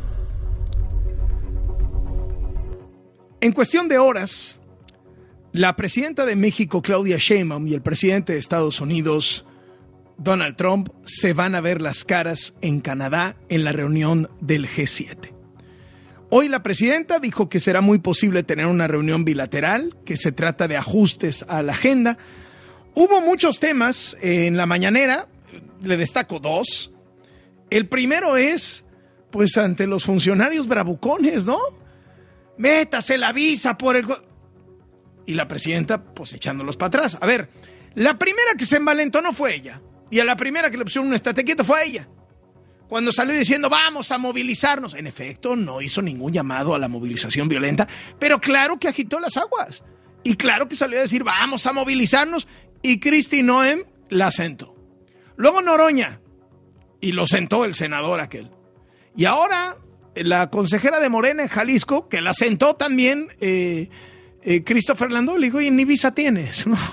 En cuestión de horas, la presidenta de México, Claudia Sheinbaum, y el presidente de Estados Unidos, Donald Trump, se van a ver las caras en Canadá en la reunión del G7. Hoy la presidenta dijo que será muy posible tener una reunión bilateral, que se trata de ajustes a la agenda. Hubo muchos temas en la mañanera, le destaco 2. El primero es, pues ante los funcionarios bravucones, ¿no? Métase la visa por el... Y la presidenta, pues echándolos para atrás. A ver, la primera que se envalentonó fue ella. Y a la primera que le pusieron un estate quieto fue a ella. Cuando salió diciendo, vamos a movilizarnos. En efecto, no hizo ningún llamado a la movilización violenta, pero claro que agitó las aguas. Y claro que salió a decir, vamos a movilizarnos. Y Kristi Noem la sentó. Luego Noroña. Y lo sentó el senador aquel. Y ahora la consejera de Morena en Jalisco, que la sentó también Christopher Landó, le dijo, oye, ni visa tienes, ¿no?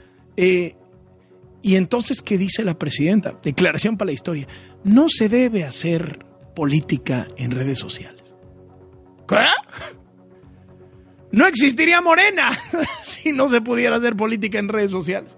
Y entonces, ¿qué dice la presidenta? Declaración para la historia. No se debe hacer política en redes sociales. ¿Qué? No existiría Morena si no se pudiera hacer política en redes sociales.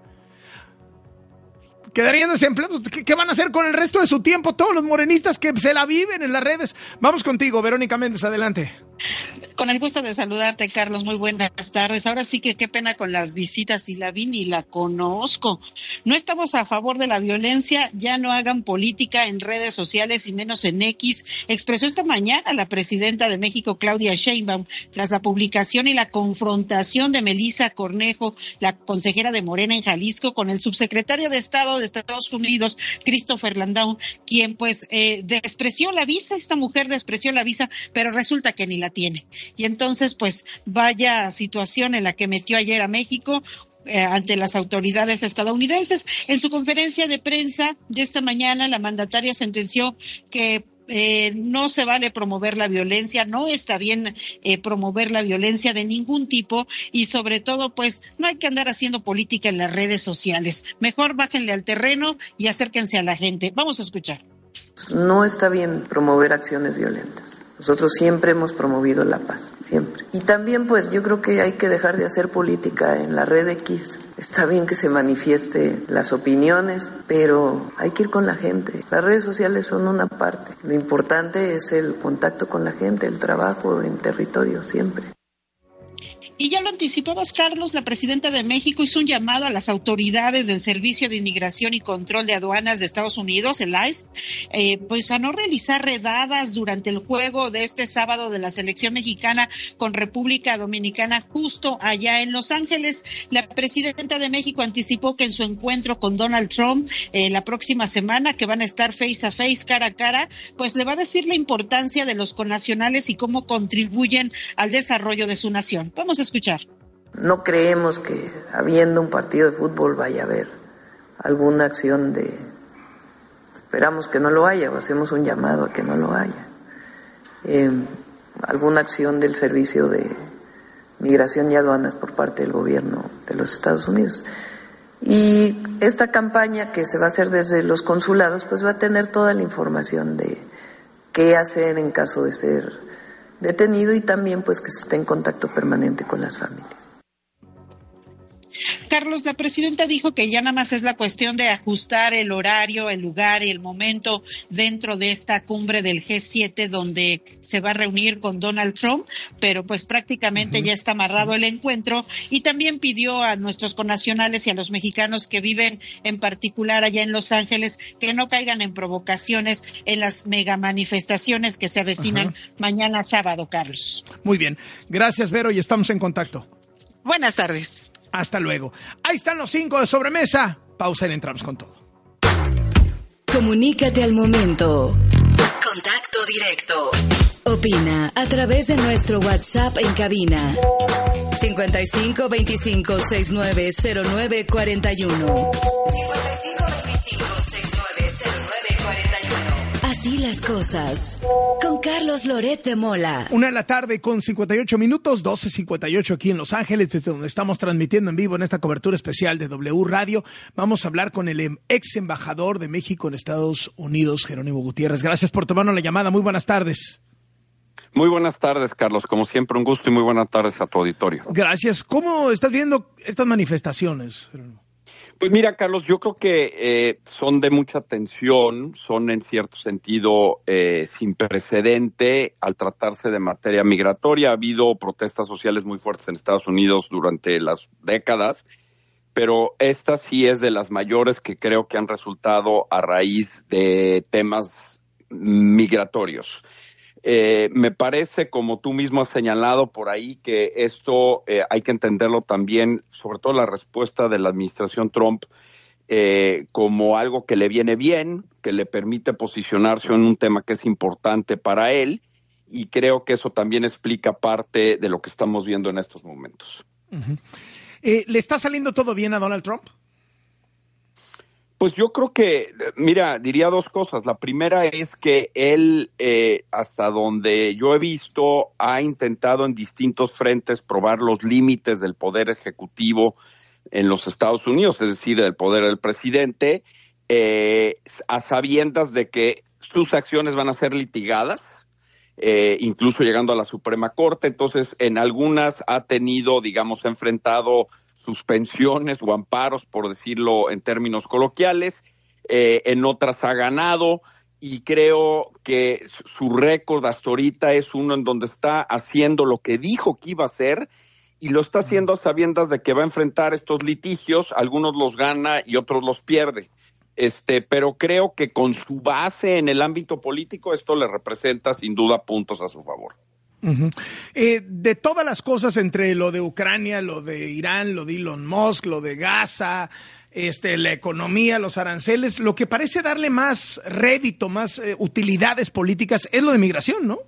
Quedarían desempleados. ¿Qué van a hacer con el resto de su tiempo todos los morenistas que se la viven en las redes? Vamos contigo, Verónica Méndez, adelante. Con el gusto de saludarte, Carlos, muy buenas tardes. Ahora sí que qué pena con las visitas, y la vi ni la conozco. No estamos a favor de la violencia, ya no hagan política en redes sociales y menos en X, expresó esta mañana la presidenta de México, Claudia Sheinbaum, tras la publicación y la confrontación de Melissa Cornejo, la consejera de Morena en Jalisco, con el subsecretario de Estado de Estados Unidos, Christopher Landau, quien pues despreció la visa. Esta mujer despreció la visa, pero resulta que ni la tiene. Y entonces, pues, vaya situación en la que metió ayer a México ante las autoridades estadounidenses. En su conferencia de prensa de esta mañana, la mandataria sentenció que no se vale promover la violencia, no está bien promover la violencia de ningún tipo, y sobre todo, pues, no hay que andar haciendo política en las redes sociales. Mejor bájenle al terreno y acérquense a la gente. Vamos a escuchar. No está bien promover acciones violentas. Nosotros siempre hemos promovido la paz, siempre. Y también, pues, yo creo que hay que dejar de hacer política en la red X. Está bien que se manifieste las opiniones, pero hay que ir con la gente. Las redes sociales son una parte. Lo importante es el contacto con la gente, el trabajo en territorio, siempre. Y ya lo anticipabas, Carlos, la presidenta de México hizo un llamado a las autoridades del Servicio de Inmigración y Control de Aduanas de Estados Unidos, el ICE, pues a no realizar redadas durante el juego de este sábado de la selección mexicana con República Dominicana justo allá en Los Ángeles. La presidenta de México anticipó que en su encuentro con Donald Trump la próxima semana, que van a estar face a face, cara a cara, pues le va a decir la importancia de los connacionales y cómo contribuyen al desarrollo de su nación. Vamos a escuchar. No creemos que habiendo un partido de fútbol vaya a haber alguna acción de... Esperamos que no lo haya, o hacemos un llamado a que no lo haya. Alguna acción del Servicio de Migración y Aduanas por parte del gobierno de los Estados Unidos. Y esta campaña que se va a hacer desde los consulados, pues va a tener toda la información de qué hacer en caso de ser detenido, y también pues que se esté en contacto permanente con las familias. Carlos, la presidenta dijo que ya nada más es la cuestión de ajustar el horario, el lugar y el momento dentro de esta cumbre del G7 donde se va a reunir con Donald Trump, pero pues prácticamente ya está amarrado el encuentro, y también pidió a nuestros connacionales y a los mexicanos que viven en particular allá en Los Ángeles que no caigan en provocaciones en las mega manifestaciones que se avecinan mañana sábado, Carlos. Muy bien. Gracias, Vero, y estamos en contacto. Buenas tardes. Hasta luego. Ahí están los 5 de sobremesa. Pausa y entramos con todo. Comunícate al momento. Contacto directo. Opina a través de nuestro WhatsApp en cabina. 55 25 69 09 41. 55 25 69 09 41. Así las cosas. Con Carlos Loret de Mola. 1:58 p.m, 12:58 aquí en Los Ángeles, desde donde estamos transmitiendo en vivo en esta cobertura especial de W Radio. Vamos a hablar con el ex embajador de México en Estados Unidos, Jerónimo Gutiérrez. Gracias por tomarnos la llamada. Muy buenas tardes. Muy buenas tardes, Carlos. Como siempre, un gusto y muy buenas tardes a tu auditorio. Gracias. ¿Cómo estás viendo estas manifestaciones, Jerónimo? Pues mira, Carlos, yo creo que son de mucha tensión, son en cierto sentido sin precedente al tratarse de materia migratoria. Ha habido protestas sociales muy fuertes en Estados Unidos durante las décadas, pero esta sí es de las mayores que creo que han resultado a raíz de temas migratorios. Me parece, como tú mismo has señalado por ahí, que esto hay que entenderlo también, sobre todo la respuesta de la administración Trump, como algo que le viene bien, que le permite posicionarse en un tema que es importante para él, y creo que eso también explica parte de lo que estamos viendo en estos momentos. ¿Le está saliendo todo bien a Donald Trump? Pues yo creo que, mira, diría dos cosas. La primera es que él, hasta donde yo he visto, ha intentado en distintos frentes probar los límites del poder ejecutivo en los Estados Unidos, es decir, del poder del presidente, a sabiendas de que sus acciones van a ser litigadas, incluso llegando a la Suprema Corte. Entonces, en algunas ha tenido, digamos, enfrentado suspensiones o amparos, por decirlo en términos coloquiales, en otras ha ganado, y creo que su récord hasta ahorita es uno en donde está haciendo lo que dijo que iba a hacer, y lo está haciendo a sabiendas de que va a enfrentar estos litigios. Algunos los gana y otros los pierde. Pero creo que con su base en el ámbito político esto le representa sin duda puntos a su favor. De todas las cosas, entre lo de Ucrania, lo de Irán, lo de Elon Musk, lo de Gaza, la economía, los aranceles, lo que parece darle más rédito, más utilidades políticas es lo de migración, ¿no?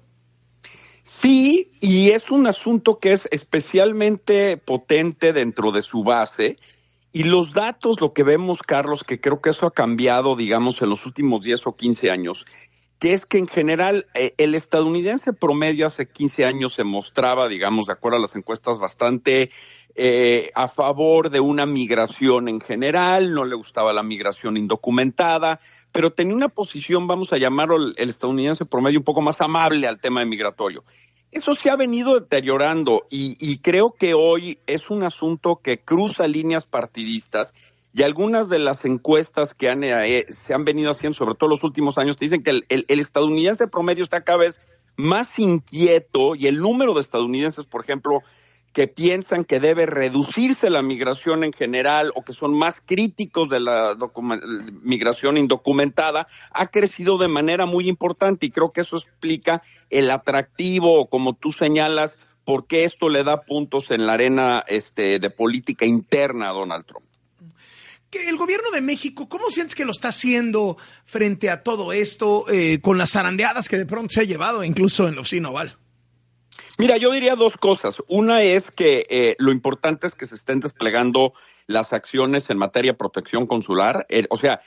Sí, y es un asunto que es especialmente potente dentro de su base. Y los datos, lo que vemos, Carlos, que creo que eso ha cambiado, digamos, en los últimos 10 o 15 años, que es que en general el estadounidense promedio hace 15 años se mostraba, digamos, de acuerdo a las encuestas, bastante a favor de una migración en general. No le gustaba la migración indocumentada, pero tenía una posición, vamos a llamarlo el estadounidense promedio, un poco más amable al tema migratorio. Eso se ha venido deteriorando y creo que hoy es un asunto que cruza líneas partidistas. Y algunas de las encuestas que se han venido haciendo, sobre todo los últimos años, te dicen que el estadounidense promedio está cada vez más inquieto, y el número de estadounidenses, por ejemplo, que piensan que debe reducirse la migración en general o que son más críticos de la migración indocumentada, ha crecido de manera muy importante, y creo que eso explica el atractivo, como tú señalas, por qué esto le da puntos en la arena de política interna a Donald Trump. El gobierno de México, ¿cómo sientes que lo está haciendo frente a todo esto, con las zarandeadas que de pronto se ha llevado, incluso en la oficina oval? Mira, yo diría dos cosas. Una es que lo importante es que se estén desplegando las acciones en materia de protección consular. O sea,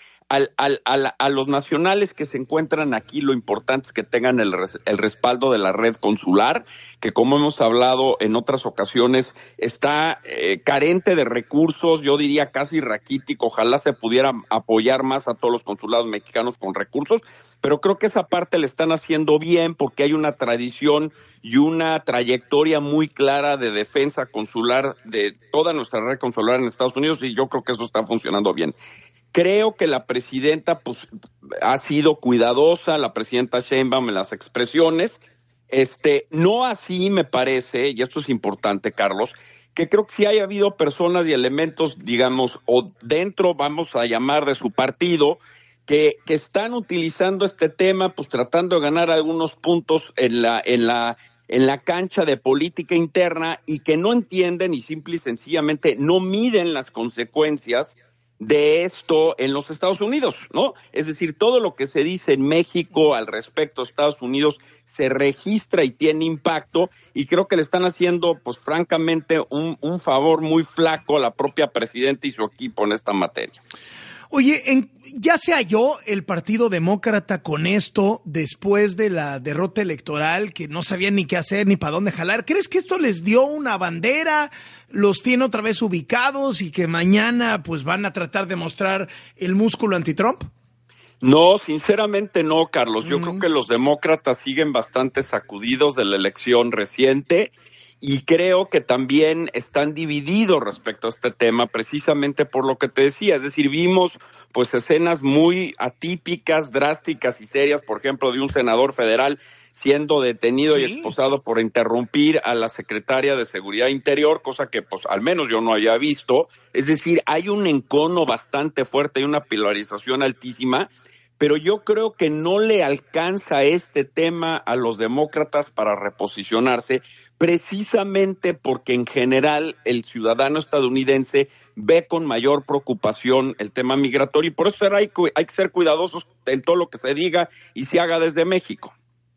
a los nacionales que se encuentran aquí, lo importante es que tengan el respaldo de la red consular, que como hemos hablado en otras ocasiones, está carente de recursos, yo diría casi raquítico. Ojalá se pudiera apoyar más a todos los consulados mexicanos con recursos, pero creo que esa parte le están haciendo bien porque hay una tradición y una trayectoria muy clara de defensa consular de toda nuestra red consular en Estados Estados Unidos, y yo creo que eso está funcionando bien. Creo que la presidenta pues ha sido cuidadosa, la presidenta Sheinbaum, en las expresiones. No así me parece, y esto es importante, Carlos, que creo que sí haya habido personas y elementos, digamos, o dentro, vamos a llamar, de su partido, que están utilizando este tema, pues tratando de ganar algunos puntos en la cancha de política interna, y que no entienden y simple y sencillamente no miden las consecuencias de esto en los Estados Unidos, ¿no? Es decir, todo lo que se dice en México al respecto de Estados Unidos se registra y tiene impacto, y creo que le están haciendo, pues francamente, un favor muy flaco a la propia presidenta y su equipo en esta materia. Oye, ¿ya se halló el Partido Demócrata con esto después de la derrota electoral, que no sabían ni qué hacer ni para dónde jalar? ¿Crees que esto les dio una bandera, los tiene otra vez ubicados y que mañana pues van a tratar de mostrar el músculo anti-Trump? No, sinceramente no, Carlos. Yo creo que los demócratas siguen bastante sacudidos de la elección reciente, y creo que también están divididos respecto a este tema, precisamente por lo que te decía. Es decir, vimos pues escenas muy atípicas, drásticas y serias, por ejemplo, de un senador federal siendo detenido y esposado por interrumpir a la secretaria de Seguridad Interior, cosa que pues al menos yo no había visto. Es decir, hay un encono bastante fuerte y una polarización altísima, pero yo creo que no le alcanza este tema a los demócratas para reposicionarse, precisamente porque en general el ciudadano estadounidense ve con mayor preocupación el tema migratorio, y por eso hay que ser cuidadosos en todo lo que se diga y se haga desde México.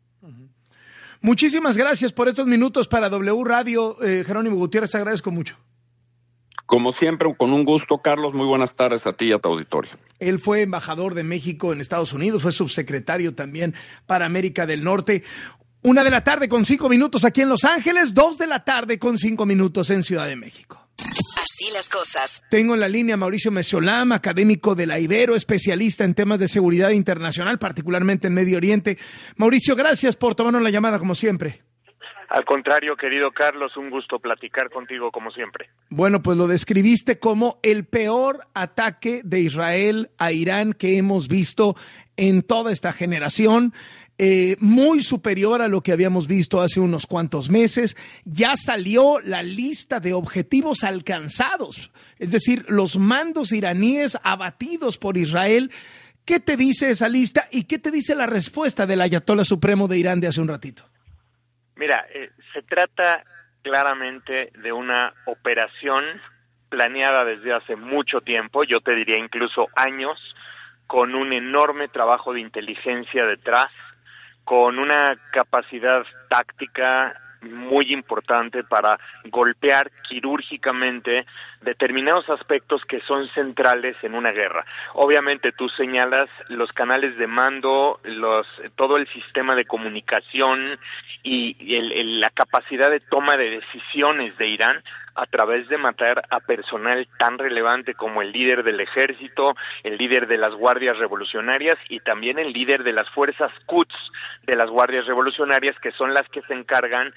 Muchísimas gracias por estos minutos para W Radio. Jerónimo Gutiérrez, te agradezco mucho. Como siempre, con un gusto, Carlos. Muy buenas tardes a ti y a tu auditorio. Él fue embajador de México en Estados Unidos, fue subsecretario también para América del Norte. 1 de la tarde con 5 minutos aquí en Los Ángeles, 2 de la tarde con 5 minutos en Ciudad de México. Así las cosas. Tengo en la línea a Mauricio Mesolam, académico de la Ibero, especialista en temas de seguridad internacional, particularmente en Medio Oriente. Mauricio, gracias por tomarnos la llamada como siempre. Al contrario, querido Carlos, un gusto platicar contigo como siempre. Bueno, pues lo describiste como el peor ataque de Israel a Irán que hemos visto en toda esta generación, muy superior a lo que habíamos visto hace unos cuantos meses. Ya salió la lista de objetivos alcanzados, es decir, los mandos iraníes abatidos por Israel. ¿Qué te dice esa lista y qué te dice la respuesta del Ayatollah Supremo de Irán de hace un ratito? Mira, se trata claramente de una operación planeada desde hace mucho tiempo, yo te diría incluso años, con un enorme trabajo de inteligencia detrás, con una capacidad táctica muy importante para golpear quirúrgicamente determinados aspectos que son centrales en una guerra. Obviamente tú señalas los canales de mando, todo el sistema de comunicación y la capacidad de toma de decisiones de Irán a través de matar a personal tan relevante como el líder del ejército, el líder de las guardias revolucionarias y también el líder de las fuerzas Quds de las guardias revolucionarias, que son las que se encargan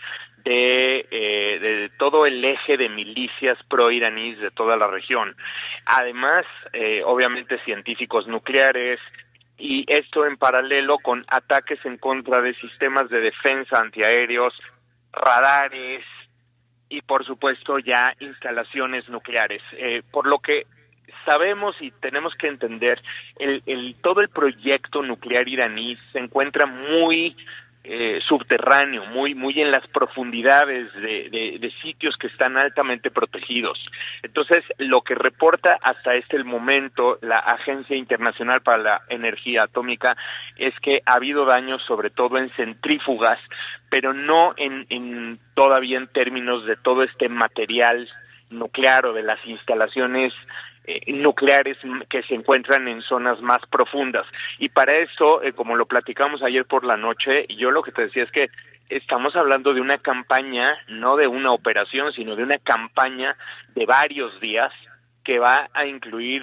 de todo el eje de milicias pro-iraníes de toda la región. Además, obviamente científicos nucleares, y esto en paralelo con ataques en contra de sistemas de defensa antiaéreos, radares y por supuesto ya instalaciones nucleares. Por lo que sabemos y tenemos que entender, todo el proyecto nuclear iraní se encuentra muy subterráneo, muy en las profundidades de sitios que están altamente protegidos. Entonces, lo que reporta hasta el momento la Agencia Internacional para la Energía Atómica es que ha habido daños sobre todo en centrífugas, pero no todavía en términos de todo este material nuclear o de las instalaciones nucleares que se encuentran en zonas más profundas. Y para esto, como lo platicamos ayer por la noche, yo lo que te decía es que estamos hablando de una campaña, no de una operación, sino de una campaña de varios días que va a incluir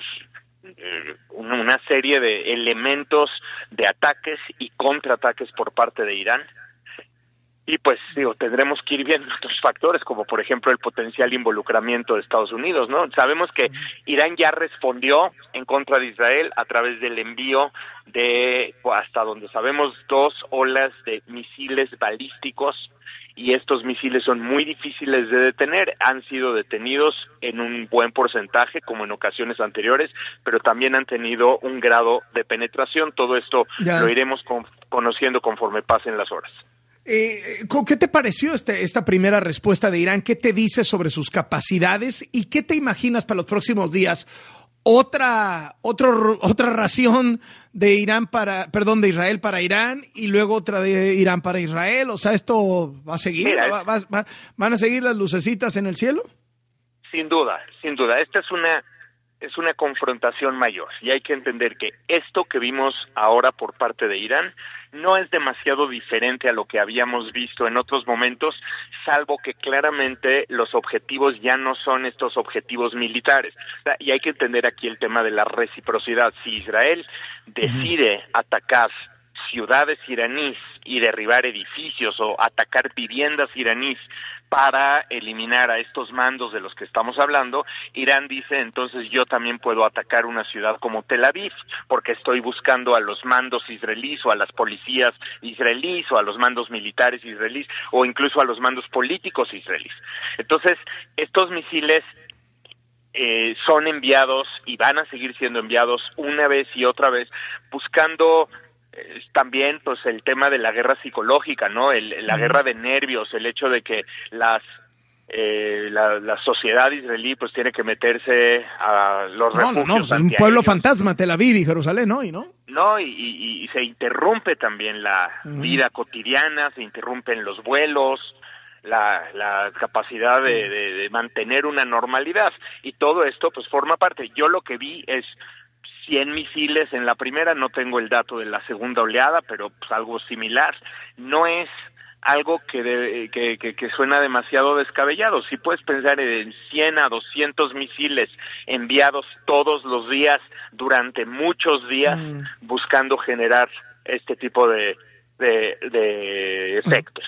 una serie de elementos de ataques y contraataques por parte de Irán, Y pues, tendremos que ir viendo otros factores, como por ejemplo el potencial involucramiento de Estados Unidos, ¿no? Sabemos que Irán ya respondió en contra de Israel a través del envío de, hasta donde sabemos, 2 olas de misiles balísticos, y estos misiles son muy difíciles de detener. Han sido detenidos en un buen porcentaje, como en ocasiones anteriores, pero también han tenido un grado de penetración. Todo esto lo iremos conociendo conforme pasen las horas. ¿Qué te pareció esta primera respuesta de Irán? ¿Qué te dice sobre sus capacidades y qué te imaginas para los próximos días? Otra ración de Israel para Irán y luego otra de Irán para Israel. O sea, esto va a seguir. ¿Van a seguir las lucecitas en el cielo? Sin duda. Esta es una confrontación mayor, y hay que entender que esto que vimos ahora por parte de Irán no es demasiado diferente a lo que habíamos visto en otros momentos, salvo que claramente los objetivos ya no son estos objetivos militares. Y hay que entender aquí el tema de la reciprocidad. Si Israel decide atacar ciudades iraníes y derribar edificios o atacar viviendas iraníes para eliminar a estos mandos de los que estamos hablando, Irán dice, entonces yo también puedo atacar una ciudad como Tel Aviv, porque estoy buscando a los mandos israelíes o a las policías israelíes o a los mandos militares israelíes o incluso a los mandos políticos israelíes. Entonces, estos misiles son enviados y van a seguir siendo enviados una vez y otra vez, buscando también pues el tema de la guerra psicológica, ¿no? La guerra de nervios, el hecho de que la sociedad israelí pues tiene que meterse a los refugios. Es un pueblo fantasma, Tel Aviv y Jerusalén, ¿no? Y se interrumpe también la vida cotidiana, se interrumpen los vuelos, la capacidad de mantener una normalidad, y todo esto pues forma parte. Yo lo que vi es 100 misiles en la primera, no tengo el dato de la segunda oleada, pero pues algo similar. No es algo que suena demasiado descabellado. Si puedes pensar en 100 a 200 misiles enviados todos los días durante muchos días, buscando generar este tipo de efectos.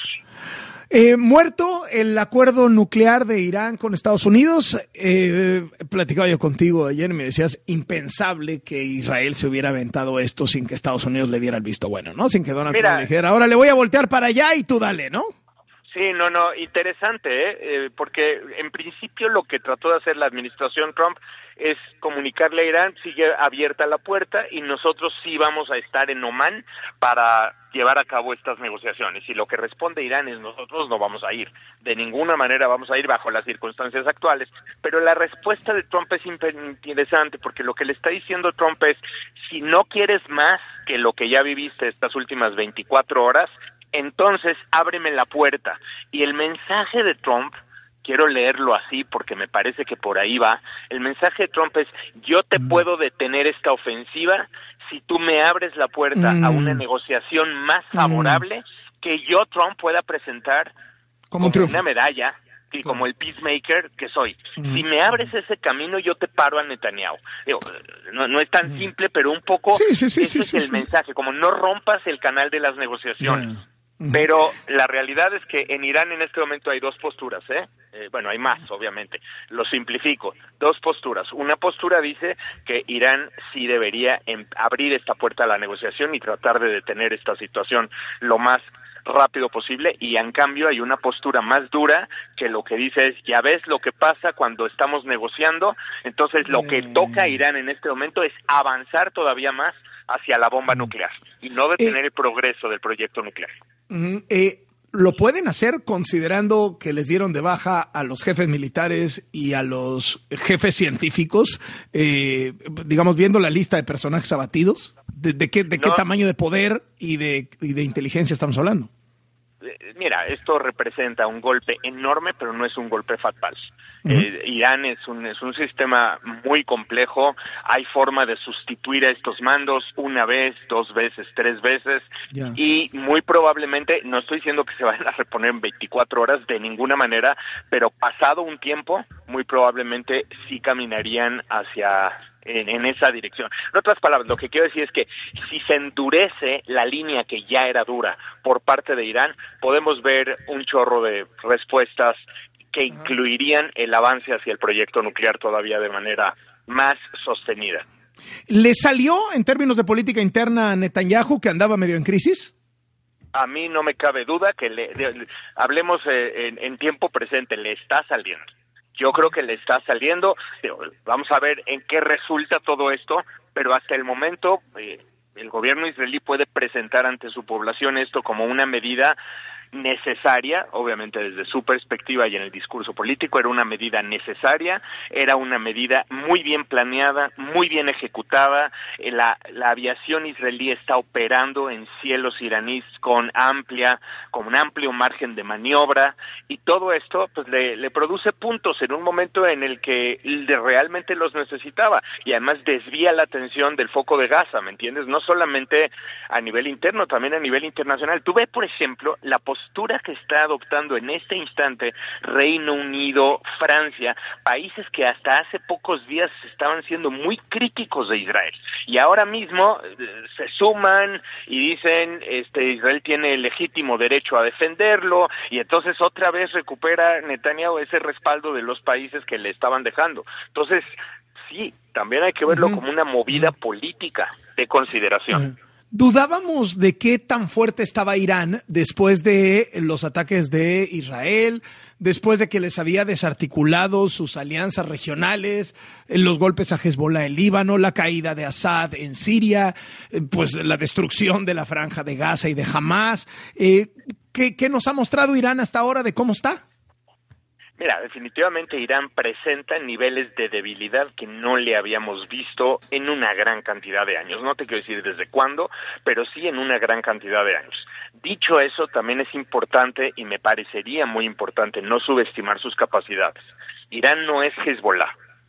Muerto el acuerdo nuclear de Irán con Estados Unidos, platicaba yo contigo ayer y me decías impensable que Israel se hubiera aventado esto sin que Estados Unidos le diera el visto bueno, ¿no? Sin que Donald Trump le dijera, ahora le voy a voltear para allá y tú dale, ¿no? Sí, interesante, porque en principio lo que trató de hacer la administración Trump es comunicarle a Irán, sigue abierta la puerta y nosotros sí vamos a estar en Omán para llevar a cabo estas negociaciones. Y lo que responde Irán es, nosotros no vamos a ir, de ninguna manera vamos a ir bajo las circunstancias actuales. Pero la respuesta de Trump es interesante, porque lo que le está diciendo Trump es, si no quieres más que lo que ya viviste estas últimas 24 horas, entonces ábreme la puerta. Y el mensaje de Trump, quiero leerlo así porque me parece que por ahí va, el mensaje de Trump es, yo te puedo detener esta ofensiva si tú me abres la puerta a una negociación más favorable que yo, Trump, pueda presentar como una medalla y como el peacemaker que soy. Si me abres ese camino, yo te paro a Netanyahu. Digo, no es tan simple, pero un poco ese es el mensaje, como no rompas el canal de las negociaciones. Pero la realidad es que en Irán en este momento hay 2 posturas, bueno, hay más, obviamente. Lo simplifico. 2 posturas. Una postura dice que Irán sí debería abrir esta puerta a la negociación y tratar de detener esta situación lo más rápido posible, y en cambio hay una postura más dura que lo que dice es, ya ves lo que pasa cuando estamos negociando, entonces lo que toca a Irán en este momento es avanzar todavía más hacia la bomba nuclear y no detener el progreso del proyecto nuclear. ¿Lo pueden hacer considerando que les dieron de baja a los jefes militares y a los jefes científicos? Digamos, viendo la lista de personajes abatidos, ¿de qué tamaño de poder y de inteligencia estamos hablando? Mira, esto representa un golpe enorme, pero no es un golpe fatal. Irán es un sistema muy complejo. Hay forma de sustituir a estos mandos 1 vez, 2 veces, 3 veces, y muy probablemente, no estoy diciendo que se vayan a reponer en 24 horas de ninguna manera, pero pasado un tiempo, muy probablemente sí caminarían hacia en esa dirección. En otras palabras, lo que quiero decir es que si se endurece la línea que ya era dura por parte de Irán, podemos ver un chorro de respuestas que incluirían el avance hacia el proyecto nuclear todavía de manera más sostenida. ¿Le salió en términos de política interna a Netanyahu, que andaba medio en crisis? A mí no me cabe duda que hablemos en tiempo presente, le está saliendo. Yo creo que le está saliendo. Vamos a ver en qué resulta todo esto, pero hasta el momento el gobierno israelí puede presentar ante su población esto como una medida necesaria, obviamente desde su perspectiva y en el discurso político, era una medida necesaria, era una medida muy bien planeada, muy bien ejecutada. La aviación israelí está operando en cielos iraníes con un amplio margen de maniobra, y todo esto pues le produce puntos en un momento en el que realmente los necesitaba, y además desvía la atención del foco de Gaza, ¿me entiendes? No solamente a nivel interno, también a nivel internacional. Tú ves, por ejemplo, la postura que está adoptando en este instante Reino Unido, Francia, países que hasta hace pocos días estaban siendo muy críticos de Israel, y ahora mismo se suman y dicen Israel tiene legítimo derecho a defenderlo, y entonces otra vez recupera Netanyahu ese respaldo de los países que le estaban dejando. Entonces, sí, también hay que verlo como una movida política de consideración. Dudábamos de qué tan fuerte estaba Irán después de los ataques de Israel, después de que les había desarticulado sus alianzas regionales, los golpes a Hezbollah en Líbano, la caída de Assad en Siria, pues la destrucción de la Franja de Gaza y de Hamás. ¿Qué nos ha mostrado Irán hasta ahora de cómo está? Mira, definitivamente Irán presenta niveles de debilidad que no le habíamos visto en una gran cantidad de años. No te quiero decir desde cuándo, pero sí en una gran cantidad de años. Dicho eso, también es importante, y me parecería muy importante, no subestimar sus capacidades. Irán no es Hezbollah.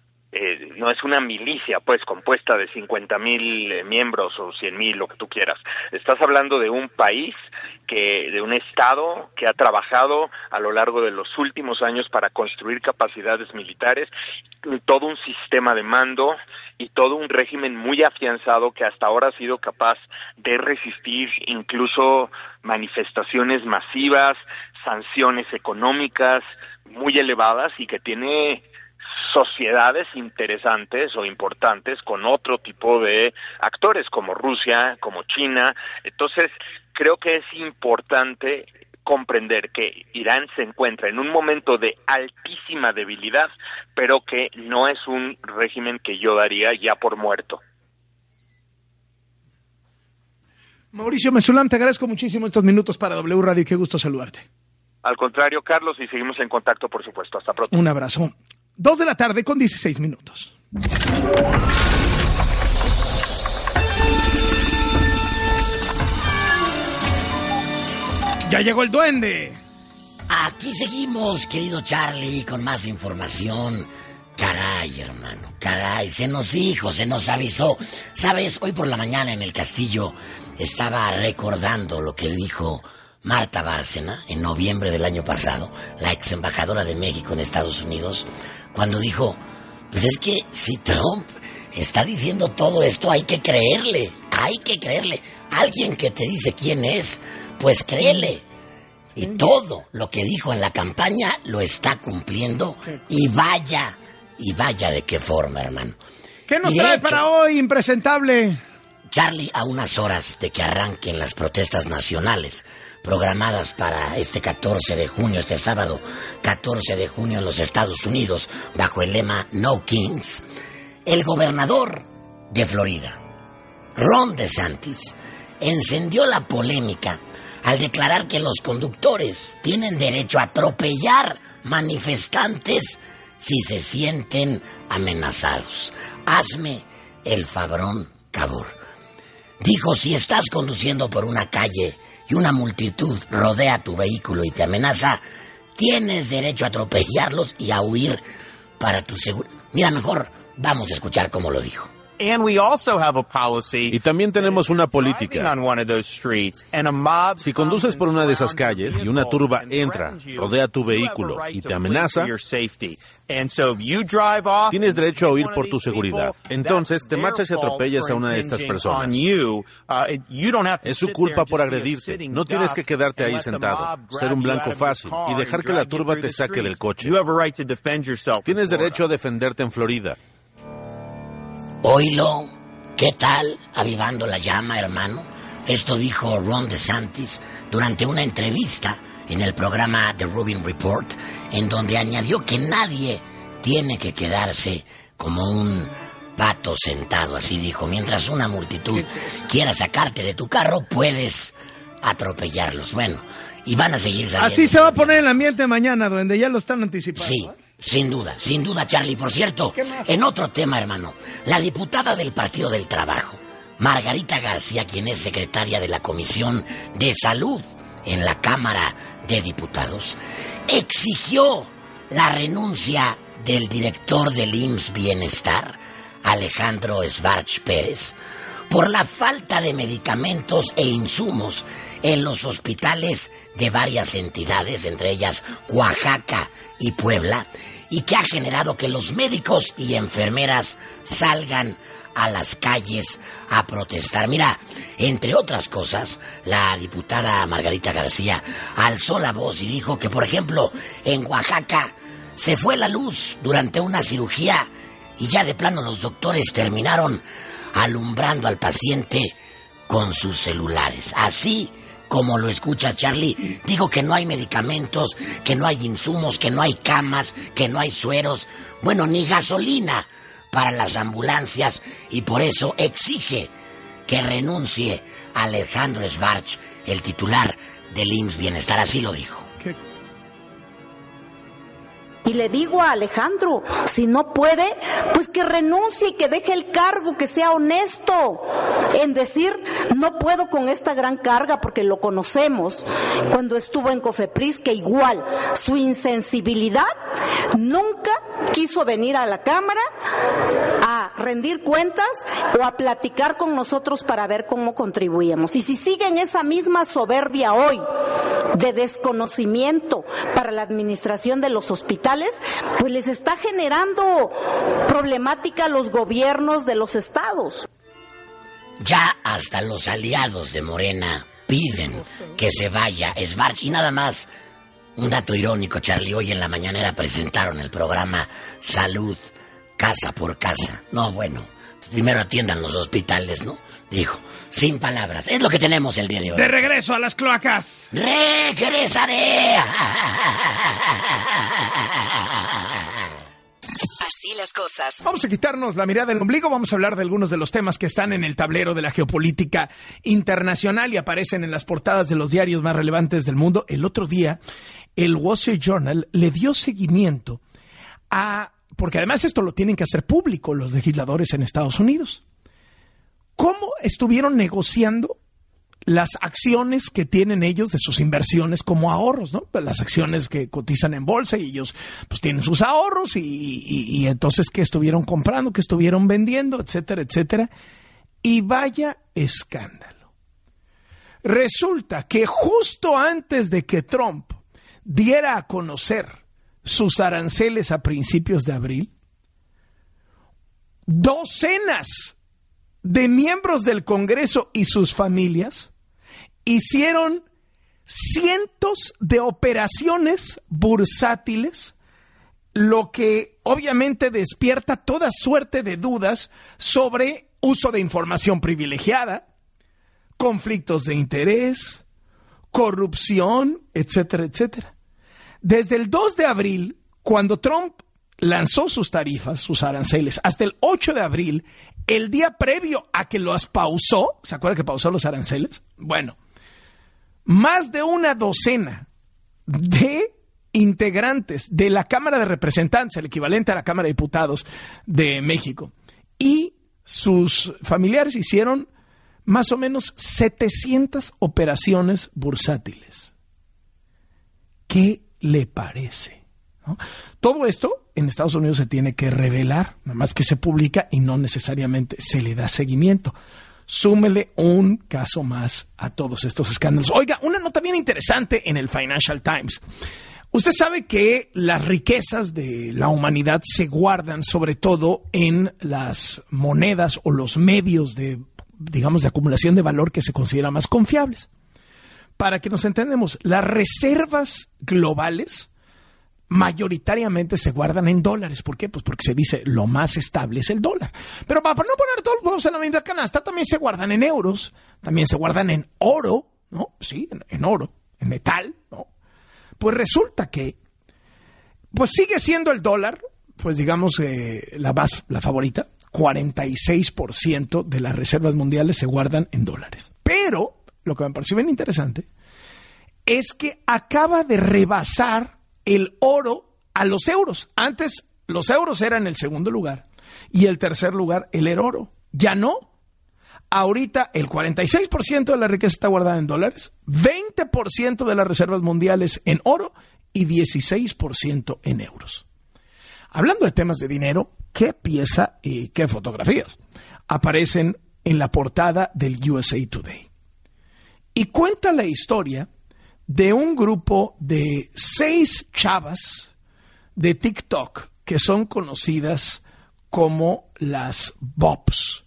No es una milicia, pues, compuesta de 50,000 miembros o 100,000, lo que tú quieras. Estás hablando de un país, de un Estado que ha trabajado a lo largo de los últimos años para construir capacidades militares, todo un sistema de mando y todo un régimen muy afianzado que hasta ahora ha sido capaz de resistir incluso manifestaciones masivas, sanciones económicas muy elevadas, y que tiene sociedades interesantes o importantes con otro tipo de actores como Rusia, como China. Entonces, creo que es importante comprender que Irán se encuentra en un momento de altísima debilidad, pero que no es un régimen que yo daría ya por muerto. Mauricio Mesulán, te agradezco muchísimo estos minutos para W Radio y qué gusto saludarte. Al contrario, Carlos, y seguimos en contacto, por supuesto. Hasta pronto. Un abrazo. 2:16 p.m. Ya llegó el duende. Aquí seguimos, querido Charlie, con más información. Caray, hermano, caray, se nos dijo, se nos avisó. ¿Sabes? Hoy por la mañana en el Castillo estaba recordando lo que dijo Marta Bárcena en noviembre del año pasado, la ex embajadora de México en Estados Unidos, cuando dijo, pues es que si Trump está diciendo todo esto, hay que creerle. Alguien que te dice quién es, pues créele. Y todo lo que dijo en la campaña lo está cumpliendo, y vaya de qué forma, hermano. ¿Qué nos trae para hoy, impresentable? Charlie, a unas horas de que arranquen las protestas nacionales programadas para este 14 de junio, este sábado 14 de junio en los Estados Unidos, bajo el lema No Kings, el gobernador de Florida, Ron DeSantis, encendió la polémica al declarar que los conductores tienen derecho a atropellar manifestantes si se sienten amenazados. Hazme el fabrón, cabor. Dijo, si estás conduciendo por una calle y una multitud rodea tu vehículo y te amenaza, tienes derecho a atropellarlos y a huir para tu seguridad. Mira, mejor vamos a escuchar cómo lo dijo. Y también tenemos una política. Si conduces por una de esas calles y una turba entra, rodea tu vehículo y te amenaza, tienes derecho a huir por tu seguridad. Entonces te marchas y atropellas a una de estas personas. Es su culpa por agredirte. No tienes que quedarte ahí sentado, ser un blanco fácil y dejar que la turba te saque del coche. Tienes derecho a defenderte en Florida. Oílo, ¿qué tal? Avivando la llama, hermano. Esto dijo Ron DeSantis durante una entrevista en el programa The Rubin Report, en donde añadió que nadie tiene que quedarse como un pato sentado, así dijo. Mientras una multitud quiera sacarte de tu carro, puedes atropellarlos. Bueno, y van a seguir saliendo. Así se va a poner el ambiente mañana, donde ya lo están anticipando. Sí. Sin duda, Charlie. Por cierto, en otro tema, hermano, la diputada del Partido del Trabajo, Margarita García, quien es secretaria de la Comisión de Salud en la Cámara de Diputados, exigió la renuncia del director del IMSS Bienestar, Alejandro Schwartz Pérez, por la falta de medicamentos e insumos en los hospitales de varias entidades, entre ellas Oaxaca y Puebla, y que ha generado que los médicos y enfermeras salgan a las calles a protestar. Mira, entre otras cosas, la diputada Margarita García alzó la voz y dijo que, por ejemplo, en Oaxaca se fue la luz durante una cirugía y ya de plano los doctores terminaron alumbrando al paciente con sus celulares. Así como lo escucha Charlie, digo que no hay medicamentos, que no hay insumos, que no hay camas, que no hay sueros, bueno, ni gasolina para las ambulancias, y por eso exige que renuncie Alejandro Schwartz, el titular del IMSS Bienestar. Así lo dijo. Y le digo a Alejandro, si no puede, pues que renuncie y que deje el cargo, que sea honesto en decir, no puedo con esta gran carga, porque lo conocemos cuando estuvo en Cofepris, que igual su insensibilidad nunca quiso venir a la Cámara a rendir cuentas o a platicar con nosotros para ver cómo contribuíamos. Y si siguen esa misma soberbia hoy de desconocimiento para la administración de los hospitales, pues les está generando problemática a los gobiernos de los estados. Ya hasta los aliados de Morena piden que se vaya Schwartz. Y nada más, un dato irónico, Charlie, hoy en la mañanera presentaron el programa Salud Casa por Casa. No, bueno, primero atiendan los hospitales, ¿no? Dijo, sin palabras. Es lo que tenemos el día de hoy. De regreso a las cloacas. Regresaré. Así las cosas. Vamos a quitarnos la mirada del ombligo. Vamos a hablar de algunos de los temas que están en el tablero de la geopolítica internacional y aparecen en las portadas de los diarios más relevantes del mundo. El otro día, el Wall Street Journal le dio seguimiento a... Porque además esto lo tienen que hacer público los legisladores en Estados Unidos. ¿Cómo estuvieron negociando las acciones que tienen ellos de sus inversiones como ahorros, ¿no? Las acciones que cotizan en bolsa y ellos pues tienen sus ahorros y entonces ¿qué estuvieron comprando? ¿Qué estuvieron vendiendo? Etcétera, etcétera. Y vaya escándalo. Resulta que justo antes de que Trump diera a conocer sus aranceles a principios de abril, docenas de miembros del Congreso y sus familias hicieron cientos de operaciones bursátiles, lo que obviamente despierta toda suerte de dudas sobre uso de información privilegiada, conflictos de interés, corrupción, etcétera, etcétera. Desde el 2 de abril, cuando Trump lanzó sus tarifas, sus aranceles, hasta el 8 de abril, el día previo a que los pausó, ¿se acuerda que pausó los aranceles? Bueno, más de una docena de integrantes de la Cámara de Representantes, el equivalente a la Cámara de Diputados de México, y sus familiares hicieron más o menos 700 operaciones bursátiles. ¿Qué le parece? ¿No? Todo esto en Estados Unidos se tiene que revelar, nada más que se publica y no necesariamente se le da seguimiento. Súmele un caso más a todos estos escándalos. Oiga, una nota bien interesante en el Financial Times. Usted sabe que las riquezas de la humanidad se guardan sobre todo en las monedas o los medios de acumulación de valor que se consideran más confiables. Para que nos entendamos, las reservas globales mayoritariamente se guardan en dólares. ¿Por qué? Pues porque se dice lo más estable es el dólar. Pero para no poner todos los huevos en la misma canasta, también se guardan en euros, también se guardan en oro, ¿no? Sí, en oro, en metal, ¿no? Pues resulta que pues sigue siendo el dólar, pues digamos la favorita. 46% de las reservas mundiales se guardan en dólares. Pero lo que me pareció bien interesante es que acaba de rebasar el oro a los euros. Antes los euros eran el segundo lugar y el tercer lugar el oro. Ya no. Ahorita el 46% de la riqueza está guardada en dólares, 20% de las reservas mundiales en oro y 16% en euros. Hablando de temas de dinero, ¿qué pieza y qué fotografías aparecen en la portada del USA Today? Y cuenta la historia de un grupo de 6 chavas de TikTok que son conocidas como las Bobs.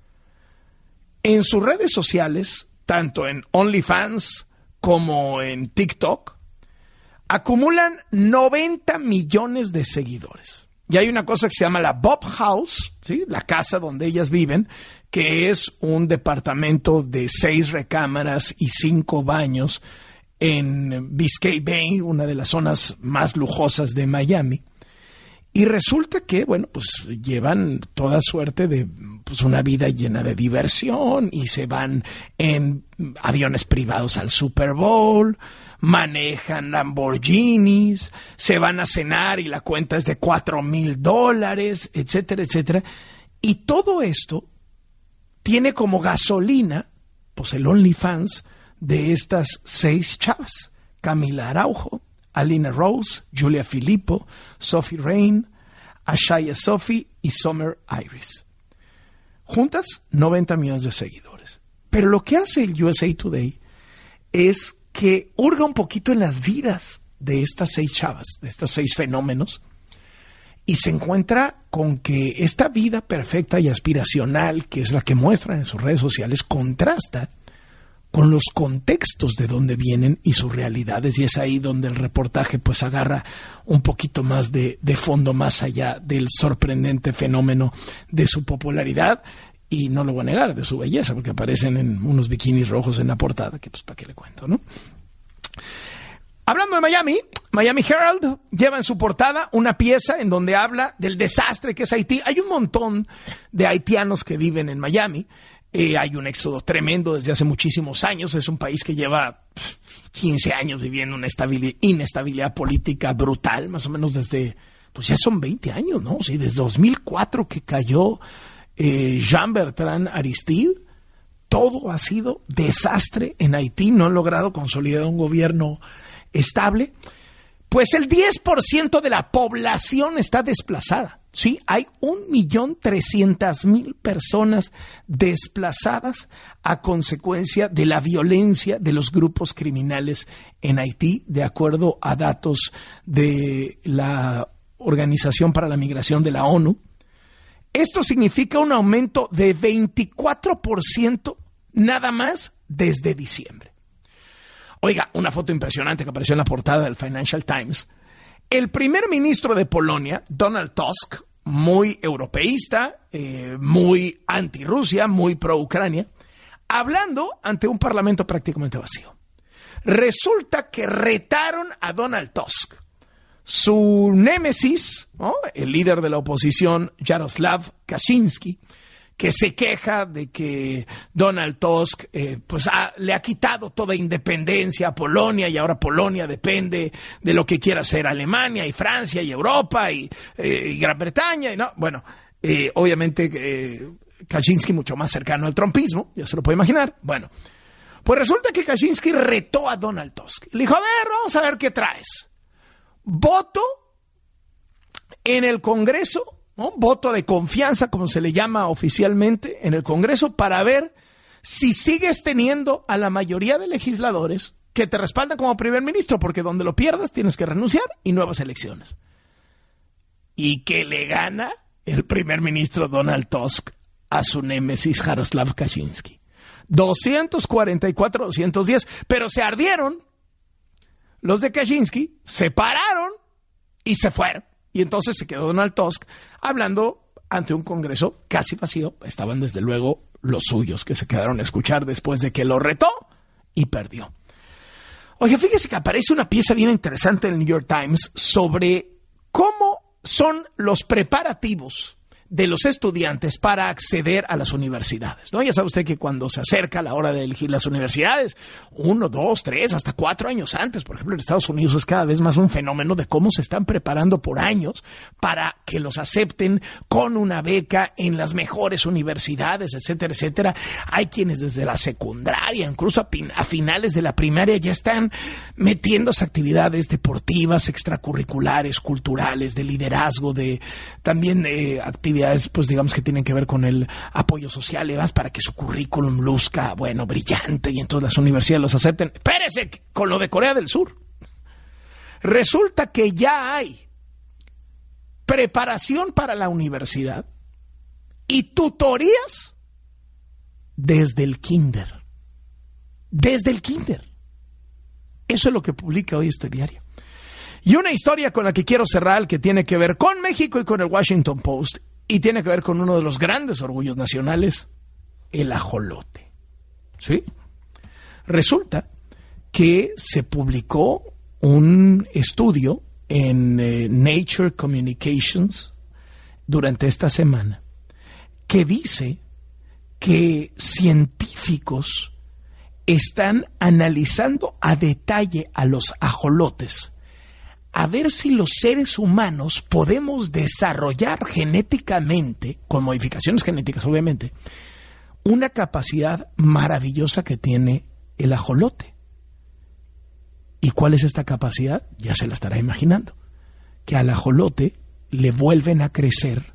En sus redes sociales, tanto en OnlyFans como en TikTok, acumulan 90 millones de seguidores. Y hay una cosa que se llama la Bob House, ¿sí? La casa donde ellas viven, que es un departamento de 6 recámaras y 5 baños en Biscayne Bay, una de las zonas más lujosas de Miami. Y resulta que, bueno, pues llevan toda suerte de pues una vida llena de diversión y se van en aviones privados al Super Bowl, manejan Lamborghinis, se van a cenar y la cuenta es de $4,000, etcétera, etcétera. Y todo esto tiene como gasolina, pues el OnlyFans de estas 6 chavas: Camila Araujo, Alina Rose, Julia Filippo, Sophie Rain, Ashaya Sophie y Summer Iris. Juntas, 90 millones de seguidores. Pero lo que hace el USA Today es que hurga un poquito en las vidas de estas 6 chavas, de estas 6 fenómenos, y se encuentra con que esta vida perfecta y aspiracional, que es la que muestran en sus redes sociales, contrasta con los contextos de donde vienen y sus realidades, y es ahí donde el reportaje pues agarra un poquito más de fondo, más allá del sorprendente fenómeno de su popularidad, y no lo voy a negar, de su belleza, porque aparecen en unos bikinis rojos en la portada, que pues para qué le cuento, ¿no? Hablando de Miami Herald lleva en su portada una pieza en donde habla del desastre que es Haití. Hay un montón de haitianos que viven en Miami. Hay un éxodo tremendo desde hace muchísimos años. Es un país que lleva 15 años viviendo una inestabilidad política brutal, más o menos desde, pues ya son 20 años, ¿no? Sí, desde 2004 que cayó Jean-Bertrand Aristide, todo ha sido desastre en Haití. No han logrado consolidar un gobierno estable. Pues el 10% de la población está desplazada. Sí, hay 1.300.000 personas desplazadas a consecuencia de la violencia de los grupos criminales en Haití, de acuerdo a datos de la Organización para la Migración de la ONU. Esto significa un aumento de 24% nada más desde diciembre. Oiga, una foto impresionante que apareció en la portada del Financial Times. El primer ministro de Polonia, Donald Tusk, muy europeísta, muy anti-Rusia, muy pro-Ucrania, hablando ante un parlamento prácticamente vacío. Resulta que retaron a Donald Tusk. Su némesis, ¿no?, el líder de la oposición, Jaroslaw Kaczynski, que se queja de que Donald Tusk le ha quitado toda independencia a Polonia, y ahora Polonia depende de lo que quiera hacer Alemania y Francia y Europa y Gran Bretaña. Y no, bueno, obviamente Kaczynski mucho más cercano al trumpismo, ya se lo puede imaginar. Bueno, pues resulta que Kaczynski retó a Donald Tusk. Le dijo, a ver, vamos a ver qué traes. Voto en el Congreso, ¿no? Voto de confianza, como se le llama oficialmente, en el Congreso, para ver si sigues teniendo a la mayoría de legisladores que te respaldan como primer ministro, porque donde lo pierdas tienes que renunciar y nuevas elecciones. Y que le gana el primer ministro Donald Tusk a su némesis Jaroslav Kaczynski. 244-210, pero se ardieron los de Kaczynski, se pararon y se fueron. Y entonces se quedó Donald Tusk hablando ante un Congreso casi vacío. Estaban desde luego los suyos que se quedaron a escuchar después de que lo retó y perdió. Oye, fíjese que aparece una pieza bien interesante en el New York Times sobre cómo son los preparativos de los estudiantes para acceder a las universidades, ¿no? Ya sabe usted que cuando se acerca la hora de elegir las universidades, 1, 2, 3, hasta 4 años antes, por ejemplo, en Estados Unidos es cada vez más un fenómeno de cómo se están preparando por años para que los acepten con una beca en las mejores universidades, etcétera, etcétera. Hay quienes desde la secundaria, incluso a finales de la primaria, ya están metiéndose actividades deportivas, extracurriculares, culturales, de liderazgo, también de actividades, pues digamos que tienen que ver con el apoyo social y demás, para que su currículum luzca, bueno, brillante, y entonces las universidades los acepten. Espérese con lo de Corea del Sur. Resulta que ya hay preparación para la universidad y tutorías desde el kinder. Desde el kinder. Eso es lo que publica hoy este diario. Y una historia con la que quiero cerrar, que tiene que ver con México y con el Washington Post, y tiene que ver con uno de los grandes orgullos nacionales, el ajolote. ¿Sí? Resulta que se publicó un estudio en Nature Communications durante esta semana que dice que científicos están analizando a detalle a los ajolotes, a ver si los seres humanos podemos desarrollar genéticamente, con modificaciones genéticas obviamente, una capacidad maravillosa que tiene el ajolote. ¿Y cuál es esta capacidad? Ya se la estará imaginando. Que al ajolote le vuelven a crecer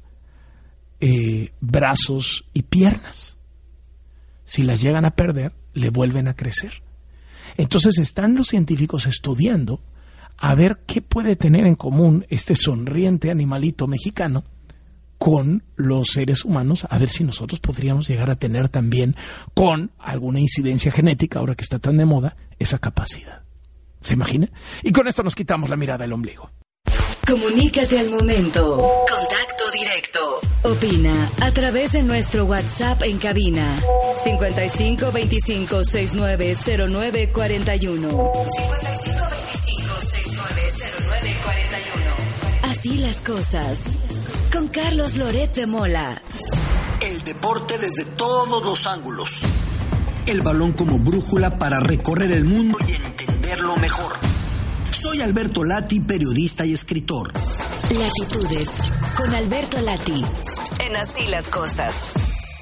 brazos y piernas. Si las llegan a perder, le vuelven a crecer. Entonces están los científicos estudiando a ver qué puede tener en común este sonriente animalito mexicano con los seres humanos, a ver si nosotros podríamos llegar a tener también, con alguna incidencia genética, ahora que está tan de moda, esa capacidad. ¿Se imagina? Y con esto nos quitamos la mirada del ombligo. Comunícate al momento. Contacto directo. Opina a través de nuestro WhatsApp en cabina. 55 25 69 09 41. 55 25 69 09 41. Así las cosas. Con Carlos Loret de Mola. El deporte desde todos los ángulos. El balón como brújula para recorrer el mundo y entenderlo mejor. Soy Alberto Lati, periodista y escritor. Latitudes, con Alberto Lati, en Así las Cosas.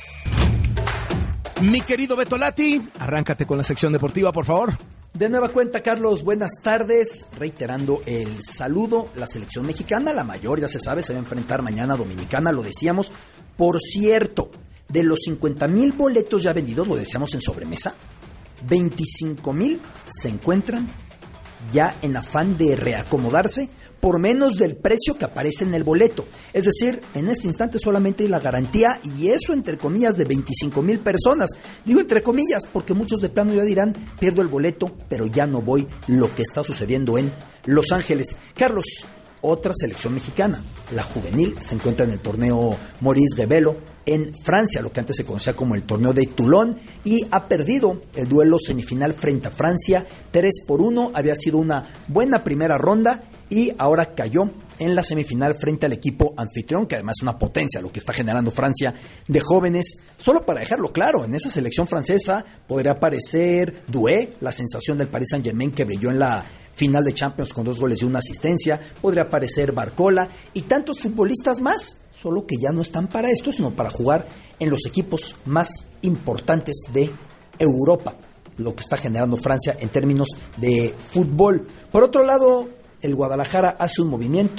Mi querido Beto Lati, arráncate con la sección deportiva, por favor. De nueva cuenta, Carlos, buenas tardes. Reiterando el saludo, la selección mexicana, la mayor, ya se sabe, se va a enfrentar mañana a Dominicana, lo decíamos. Por cierto, de los 50,000 boletos ya vendidos, lo decíamos en sobremesa, 25,000 se encuentran ya en afán de reacomodarse por menos del precio que aparece en el boleto. Es decir, en este instante solamente hay la garantía, y eso entre comillas, de 25,000 personas. Digo entre comillas porque muchos de plano ya dirán, pierdo el boleto, pero ya no voy, lo que está sucediendo en Los Ángeles. Carlos, otra selección mexicana, la juvenil, se encuentra en el torneo Maurice Revello en Francia, lo que antes se conocía como el torneo de Toulon, y ha perdido el duelo semifinal frente a Francia 3-1. Había sido una buena primera ronda y ahora cayó en la semifinal frente al equipo anfitrión, que además es una potencia lo que está generando Francia de jóvenes. Solo para dejarlo claro, en esa selección francesa podría aparecer Doué, la sensación del Paris Saint-Germain, que brilló en la final de Champions con 2 goles y una asistencia. Podría aparecer Barcola y tantos futbolistas más, solo que ya no están para esto, sino para jugar en los equipos más importantes de Europa, lo que está generando Francia en términos de fútbol. Por otro lado, el Guadalajara hace un movimiento,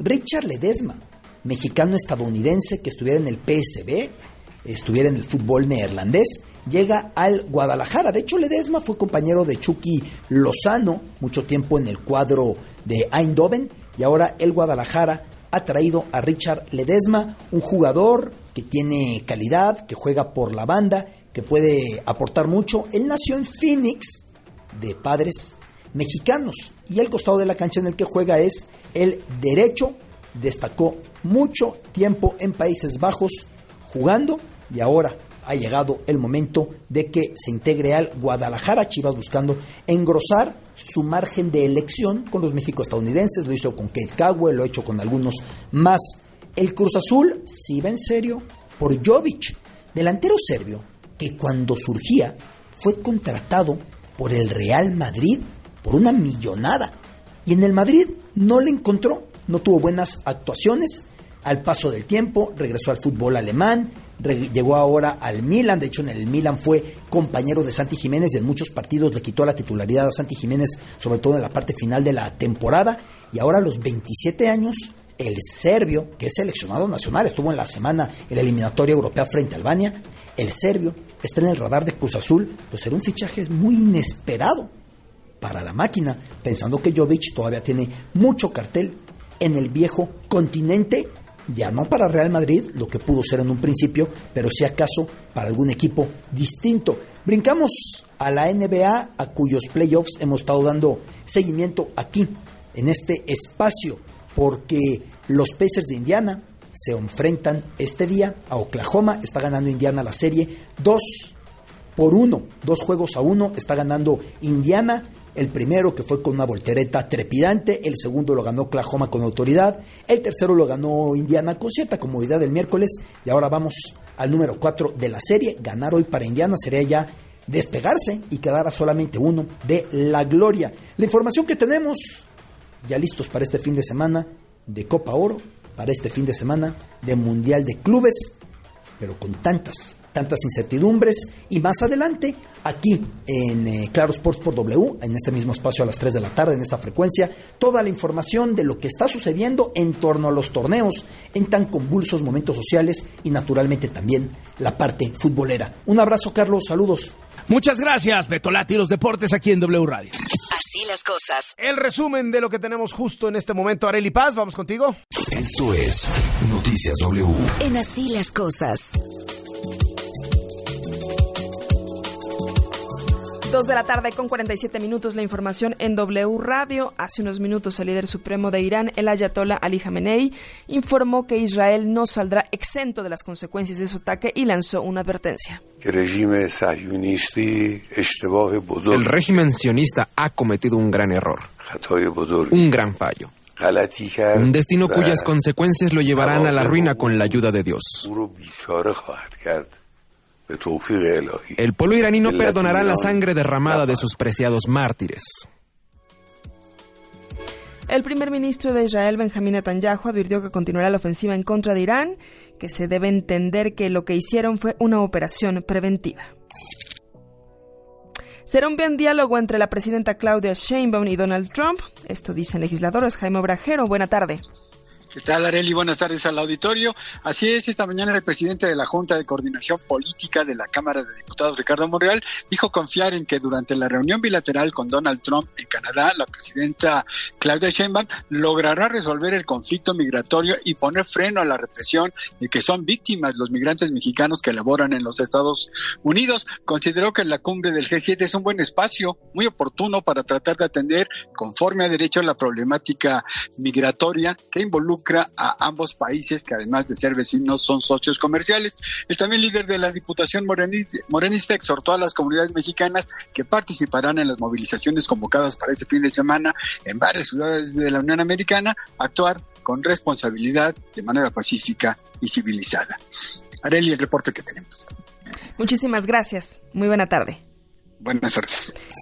Richard Ledesma, mexicano-estadounidense que estuviera en el PSV, estuviera en el fútbol neerlandés, llega al Guadalajara. De hecho, Ledesma fue compañero de Chucky Lozano mucho tiempo en el cuadro de Eindhoven, y ahora el Guadalajara ha traído a Richard Ledesma, un jugador que tiene calidad, que juega por la banda, que puede aportar mucho. Él nació en Phoenix, de padres mexicanos, y el costado de la cancha en el que juega es el derecho. Destacó mucho tiempo en Países Bajos jugando, y ahora ha llegado el momento de que se integre al Guadalajara. Chivas buscando engrosar su margen de elección con los mexico-estadounidenses. Lo hizo con Kate Cowell, lo ha hecho con algunos más. El Cruz Azul sí va en serio por Jovic, delantero serbio que cuando surgía fue contratado por el Real Madrid por una millonada, y en el Madrid no le encontró, no tuvo buenas actuaciones. Al paso del tiempo regresó al fútbol alemán, llegó ahora al Milan. De hecho, en el Milan fue compañero de Santi Jiménez y en muchos partidos le quitó la titularidad a Santi Jiménez, sobre todo en la parte final de la temporada. Y ahora a los 27 años, el serbio, que es seleccionado nacional, estuvo en la semana en la eliminatoria europea frente a Albania, el serbio está en el radar de Cruz Azul. Pues era un fichaje muy inesperado para la máquina, pensando que Jovic todavía tiene mucho cartel en el viejo continente. Ya no para Real Madrid, lo que pudo ser en un principio, pero si acaso para algún equipo distinto. Brincamos a la NBA, a cuyos playoffs hemos estado dando seguimiento aquí, en este espacio, porque los Pacers de Indiana se enfrentan este día a Oklahoma. Está ganando Indiana la serie 2-1, 2 juegos a 1, está ganando Indiana. El primero, que fue con una voltereta trepidante, el segundo lo ganó Oklahoma con autoridad, el tercero lo ganó Indiana con cierta comodidad el miércoles, y ahora vamos al número 4 de la serie. Ganar hoy para Indiana sería ya despegarse y quedar a solamente uno de la gloria. La información que tenemos, ya listos para este fin de semana de Copa Oro, para este fin de semana de Mundial de Clubes, pero con tantas incertidumbres. Y más adelante, aquí en Claro Sports por W, en este mismo espacio a las 3 de la tarde, en esta frecuencia, toda la información de lo que está sucediendo en torno a los torneos en tan convulsos momentos sociales, y naturalmente también la parte futbolera. Un abrazo, Carlos, saludos. Muchas gracias, Betolati, los deportes aquí en W Radio. Así las cosas. El resumen de lo que tenemos justo en este momento. Arely Paz, vamos contigo. Esto es Noticias W. En Así las cosas. 2 de la tarde con 47 minutos, la información en W Radio. Hace unos minutos el líder supremo de Irán, el ayatollah Ali Jamenei, informó que Israel no saldrá exento de las consecuencias de su ataque y lanzó una advertencia. El régimen sionista ha cometido un gran error, un gran fallo, un destino cuyas consecuencias lo llevarán a la ruina con la ayuda de Dios. El pueblo iraní no perdonará la sangre derramada de sus preciados mártires. El primer ministro de Israel, Benjamín Netanyahu, advirtió que continuará la ofensiva en contra de Irán, que se debe entender que lo que hicieron fue una operación preventiva. Será un buen diálogo entre la presidenta Claudia Sheinbaum y Donald Trump. Esto dicen legisladores. Jaime Obrajero, buena tarde. ¿Qué tal, Arely? Buenas tardes al auditorio. Así es, esta mañana el presidente de la Junta de Coordinación Política de la Cámara de Diputados, Ricardo Monreal, dijo confiar en que durante la reunión bilateral con Donald Trump en Canadá, la presidenta Claudia Sheinbaum logrará resolver el conflicto migratorio y poner freno a la represión de que son víctimas los migrantes mexicanos que laboran en los Estados Unidos. Consideró que la cumbre del G7 es un buen espacio, muy oportuno para tratar de atender conforme a derecho la problemática migratoria que involucra a ambos países, que además de ser vecinos son socios comerciales. El también líder de la Diputación morenista exhortó a las comunidades mexicanas que participarán en las movilizaciones convocadas para este fin de semana en varias ciudades de la Unión Americana a actuar con responsabilidad, de manera pacífica y civilizada. Arely, el reporte que tenemos. Muchísimas gracias. Muy buena tarde. Buenas tardes.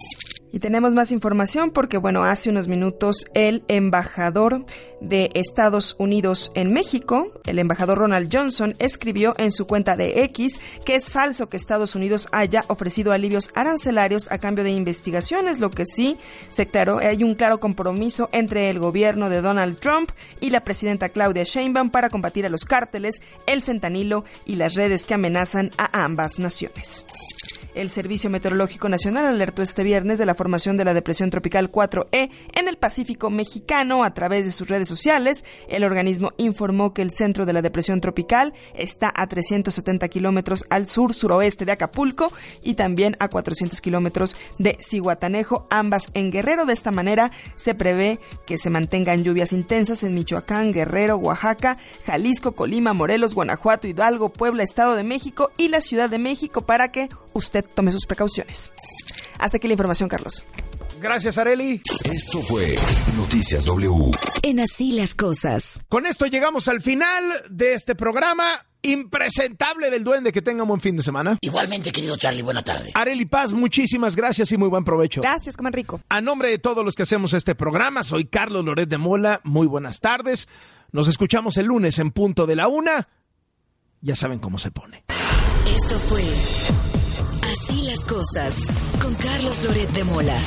Y tenemos más información porque, bueno, hace unos minutos el embajador de Estados Unidos en México, el embajador Ronald Johnson, escribió en su cuenta de X que es falso que Estados Unidos haya ofrecido alivios arancelarios a cambio de investigaciones. Lo que sí se aclaró, hay un claro compromiso entre el gobierno de Donald Trump y la presidenta Claudia Sheinbaum para combatir a los cárteles, el fentanilo y las redes que amenazan a ambas naciones. El Servicio Meteorológico Nacional alertó este viernes de la formación de la depresión tropical 4E en el Pacífico mexicano a través de sus redes sociales. El organismo informó que el centro de la depresión tropical está a 370 kilómetros al sur-suroeste de Acapulco y también a 400 kilómetros de Zihuatanejo, ambas en Guerrero. De esta manera se prevé que se mantengan lluvias intensas en Michoacán, Guerrero, Oaxaca, Jalisco, Colima, Morelos, Guanajuato, Hidalgo, Puebla, Estado de México y la Ciudad de México para que usted tome sus precauciones. Hasta aquí la información, Carlos. Gracias, Arely. Esto fue Noticias W. En Así las Cosas. Con esto llegamos al final de este programa impresentable del Duende. Que tenga un buen fin de semana. Igualmente, querido Charlie, buena tarde. Arely Paz, muchísimas gracias y muy buen provecho. Gracias, coman rico. A nombre de todos los que hacemos este programa, soy Carlos Loret de Mola. Muy buenas tardes. Nos escuchamos el lunes en punto de la 1:00. Ya saben cómo se pone. Esto fue Así las Cosas con Carlos Loret de Mola.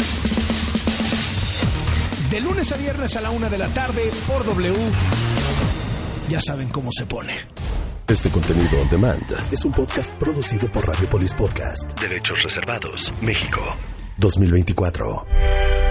De lunes a viernes a la 1:00 por W. Ya saben cómo se pone. Este contenido on demand es un podcast producido por Radiopolis Podcast. Derechos reservados. México 2024.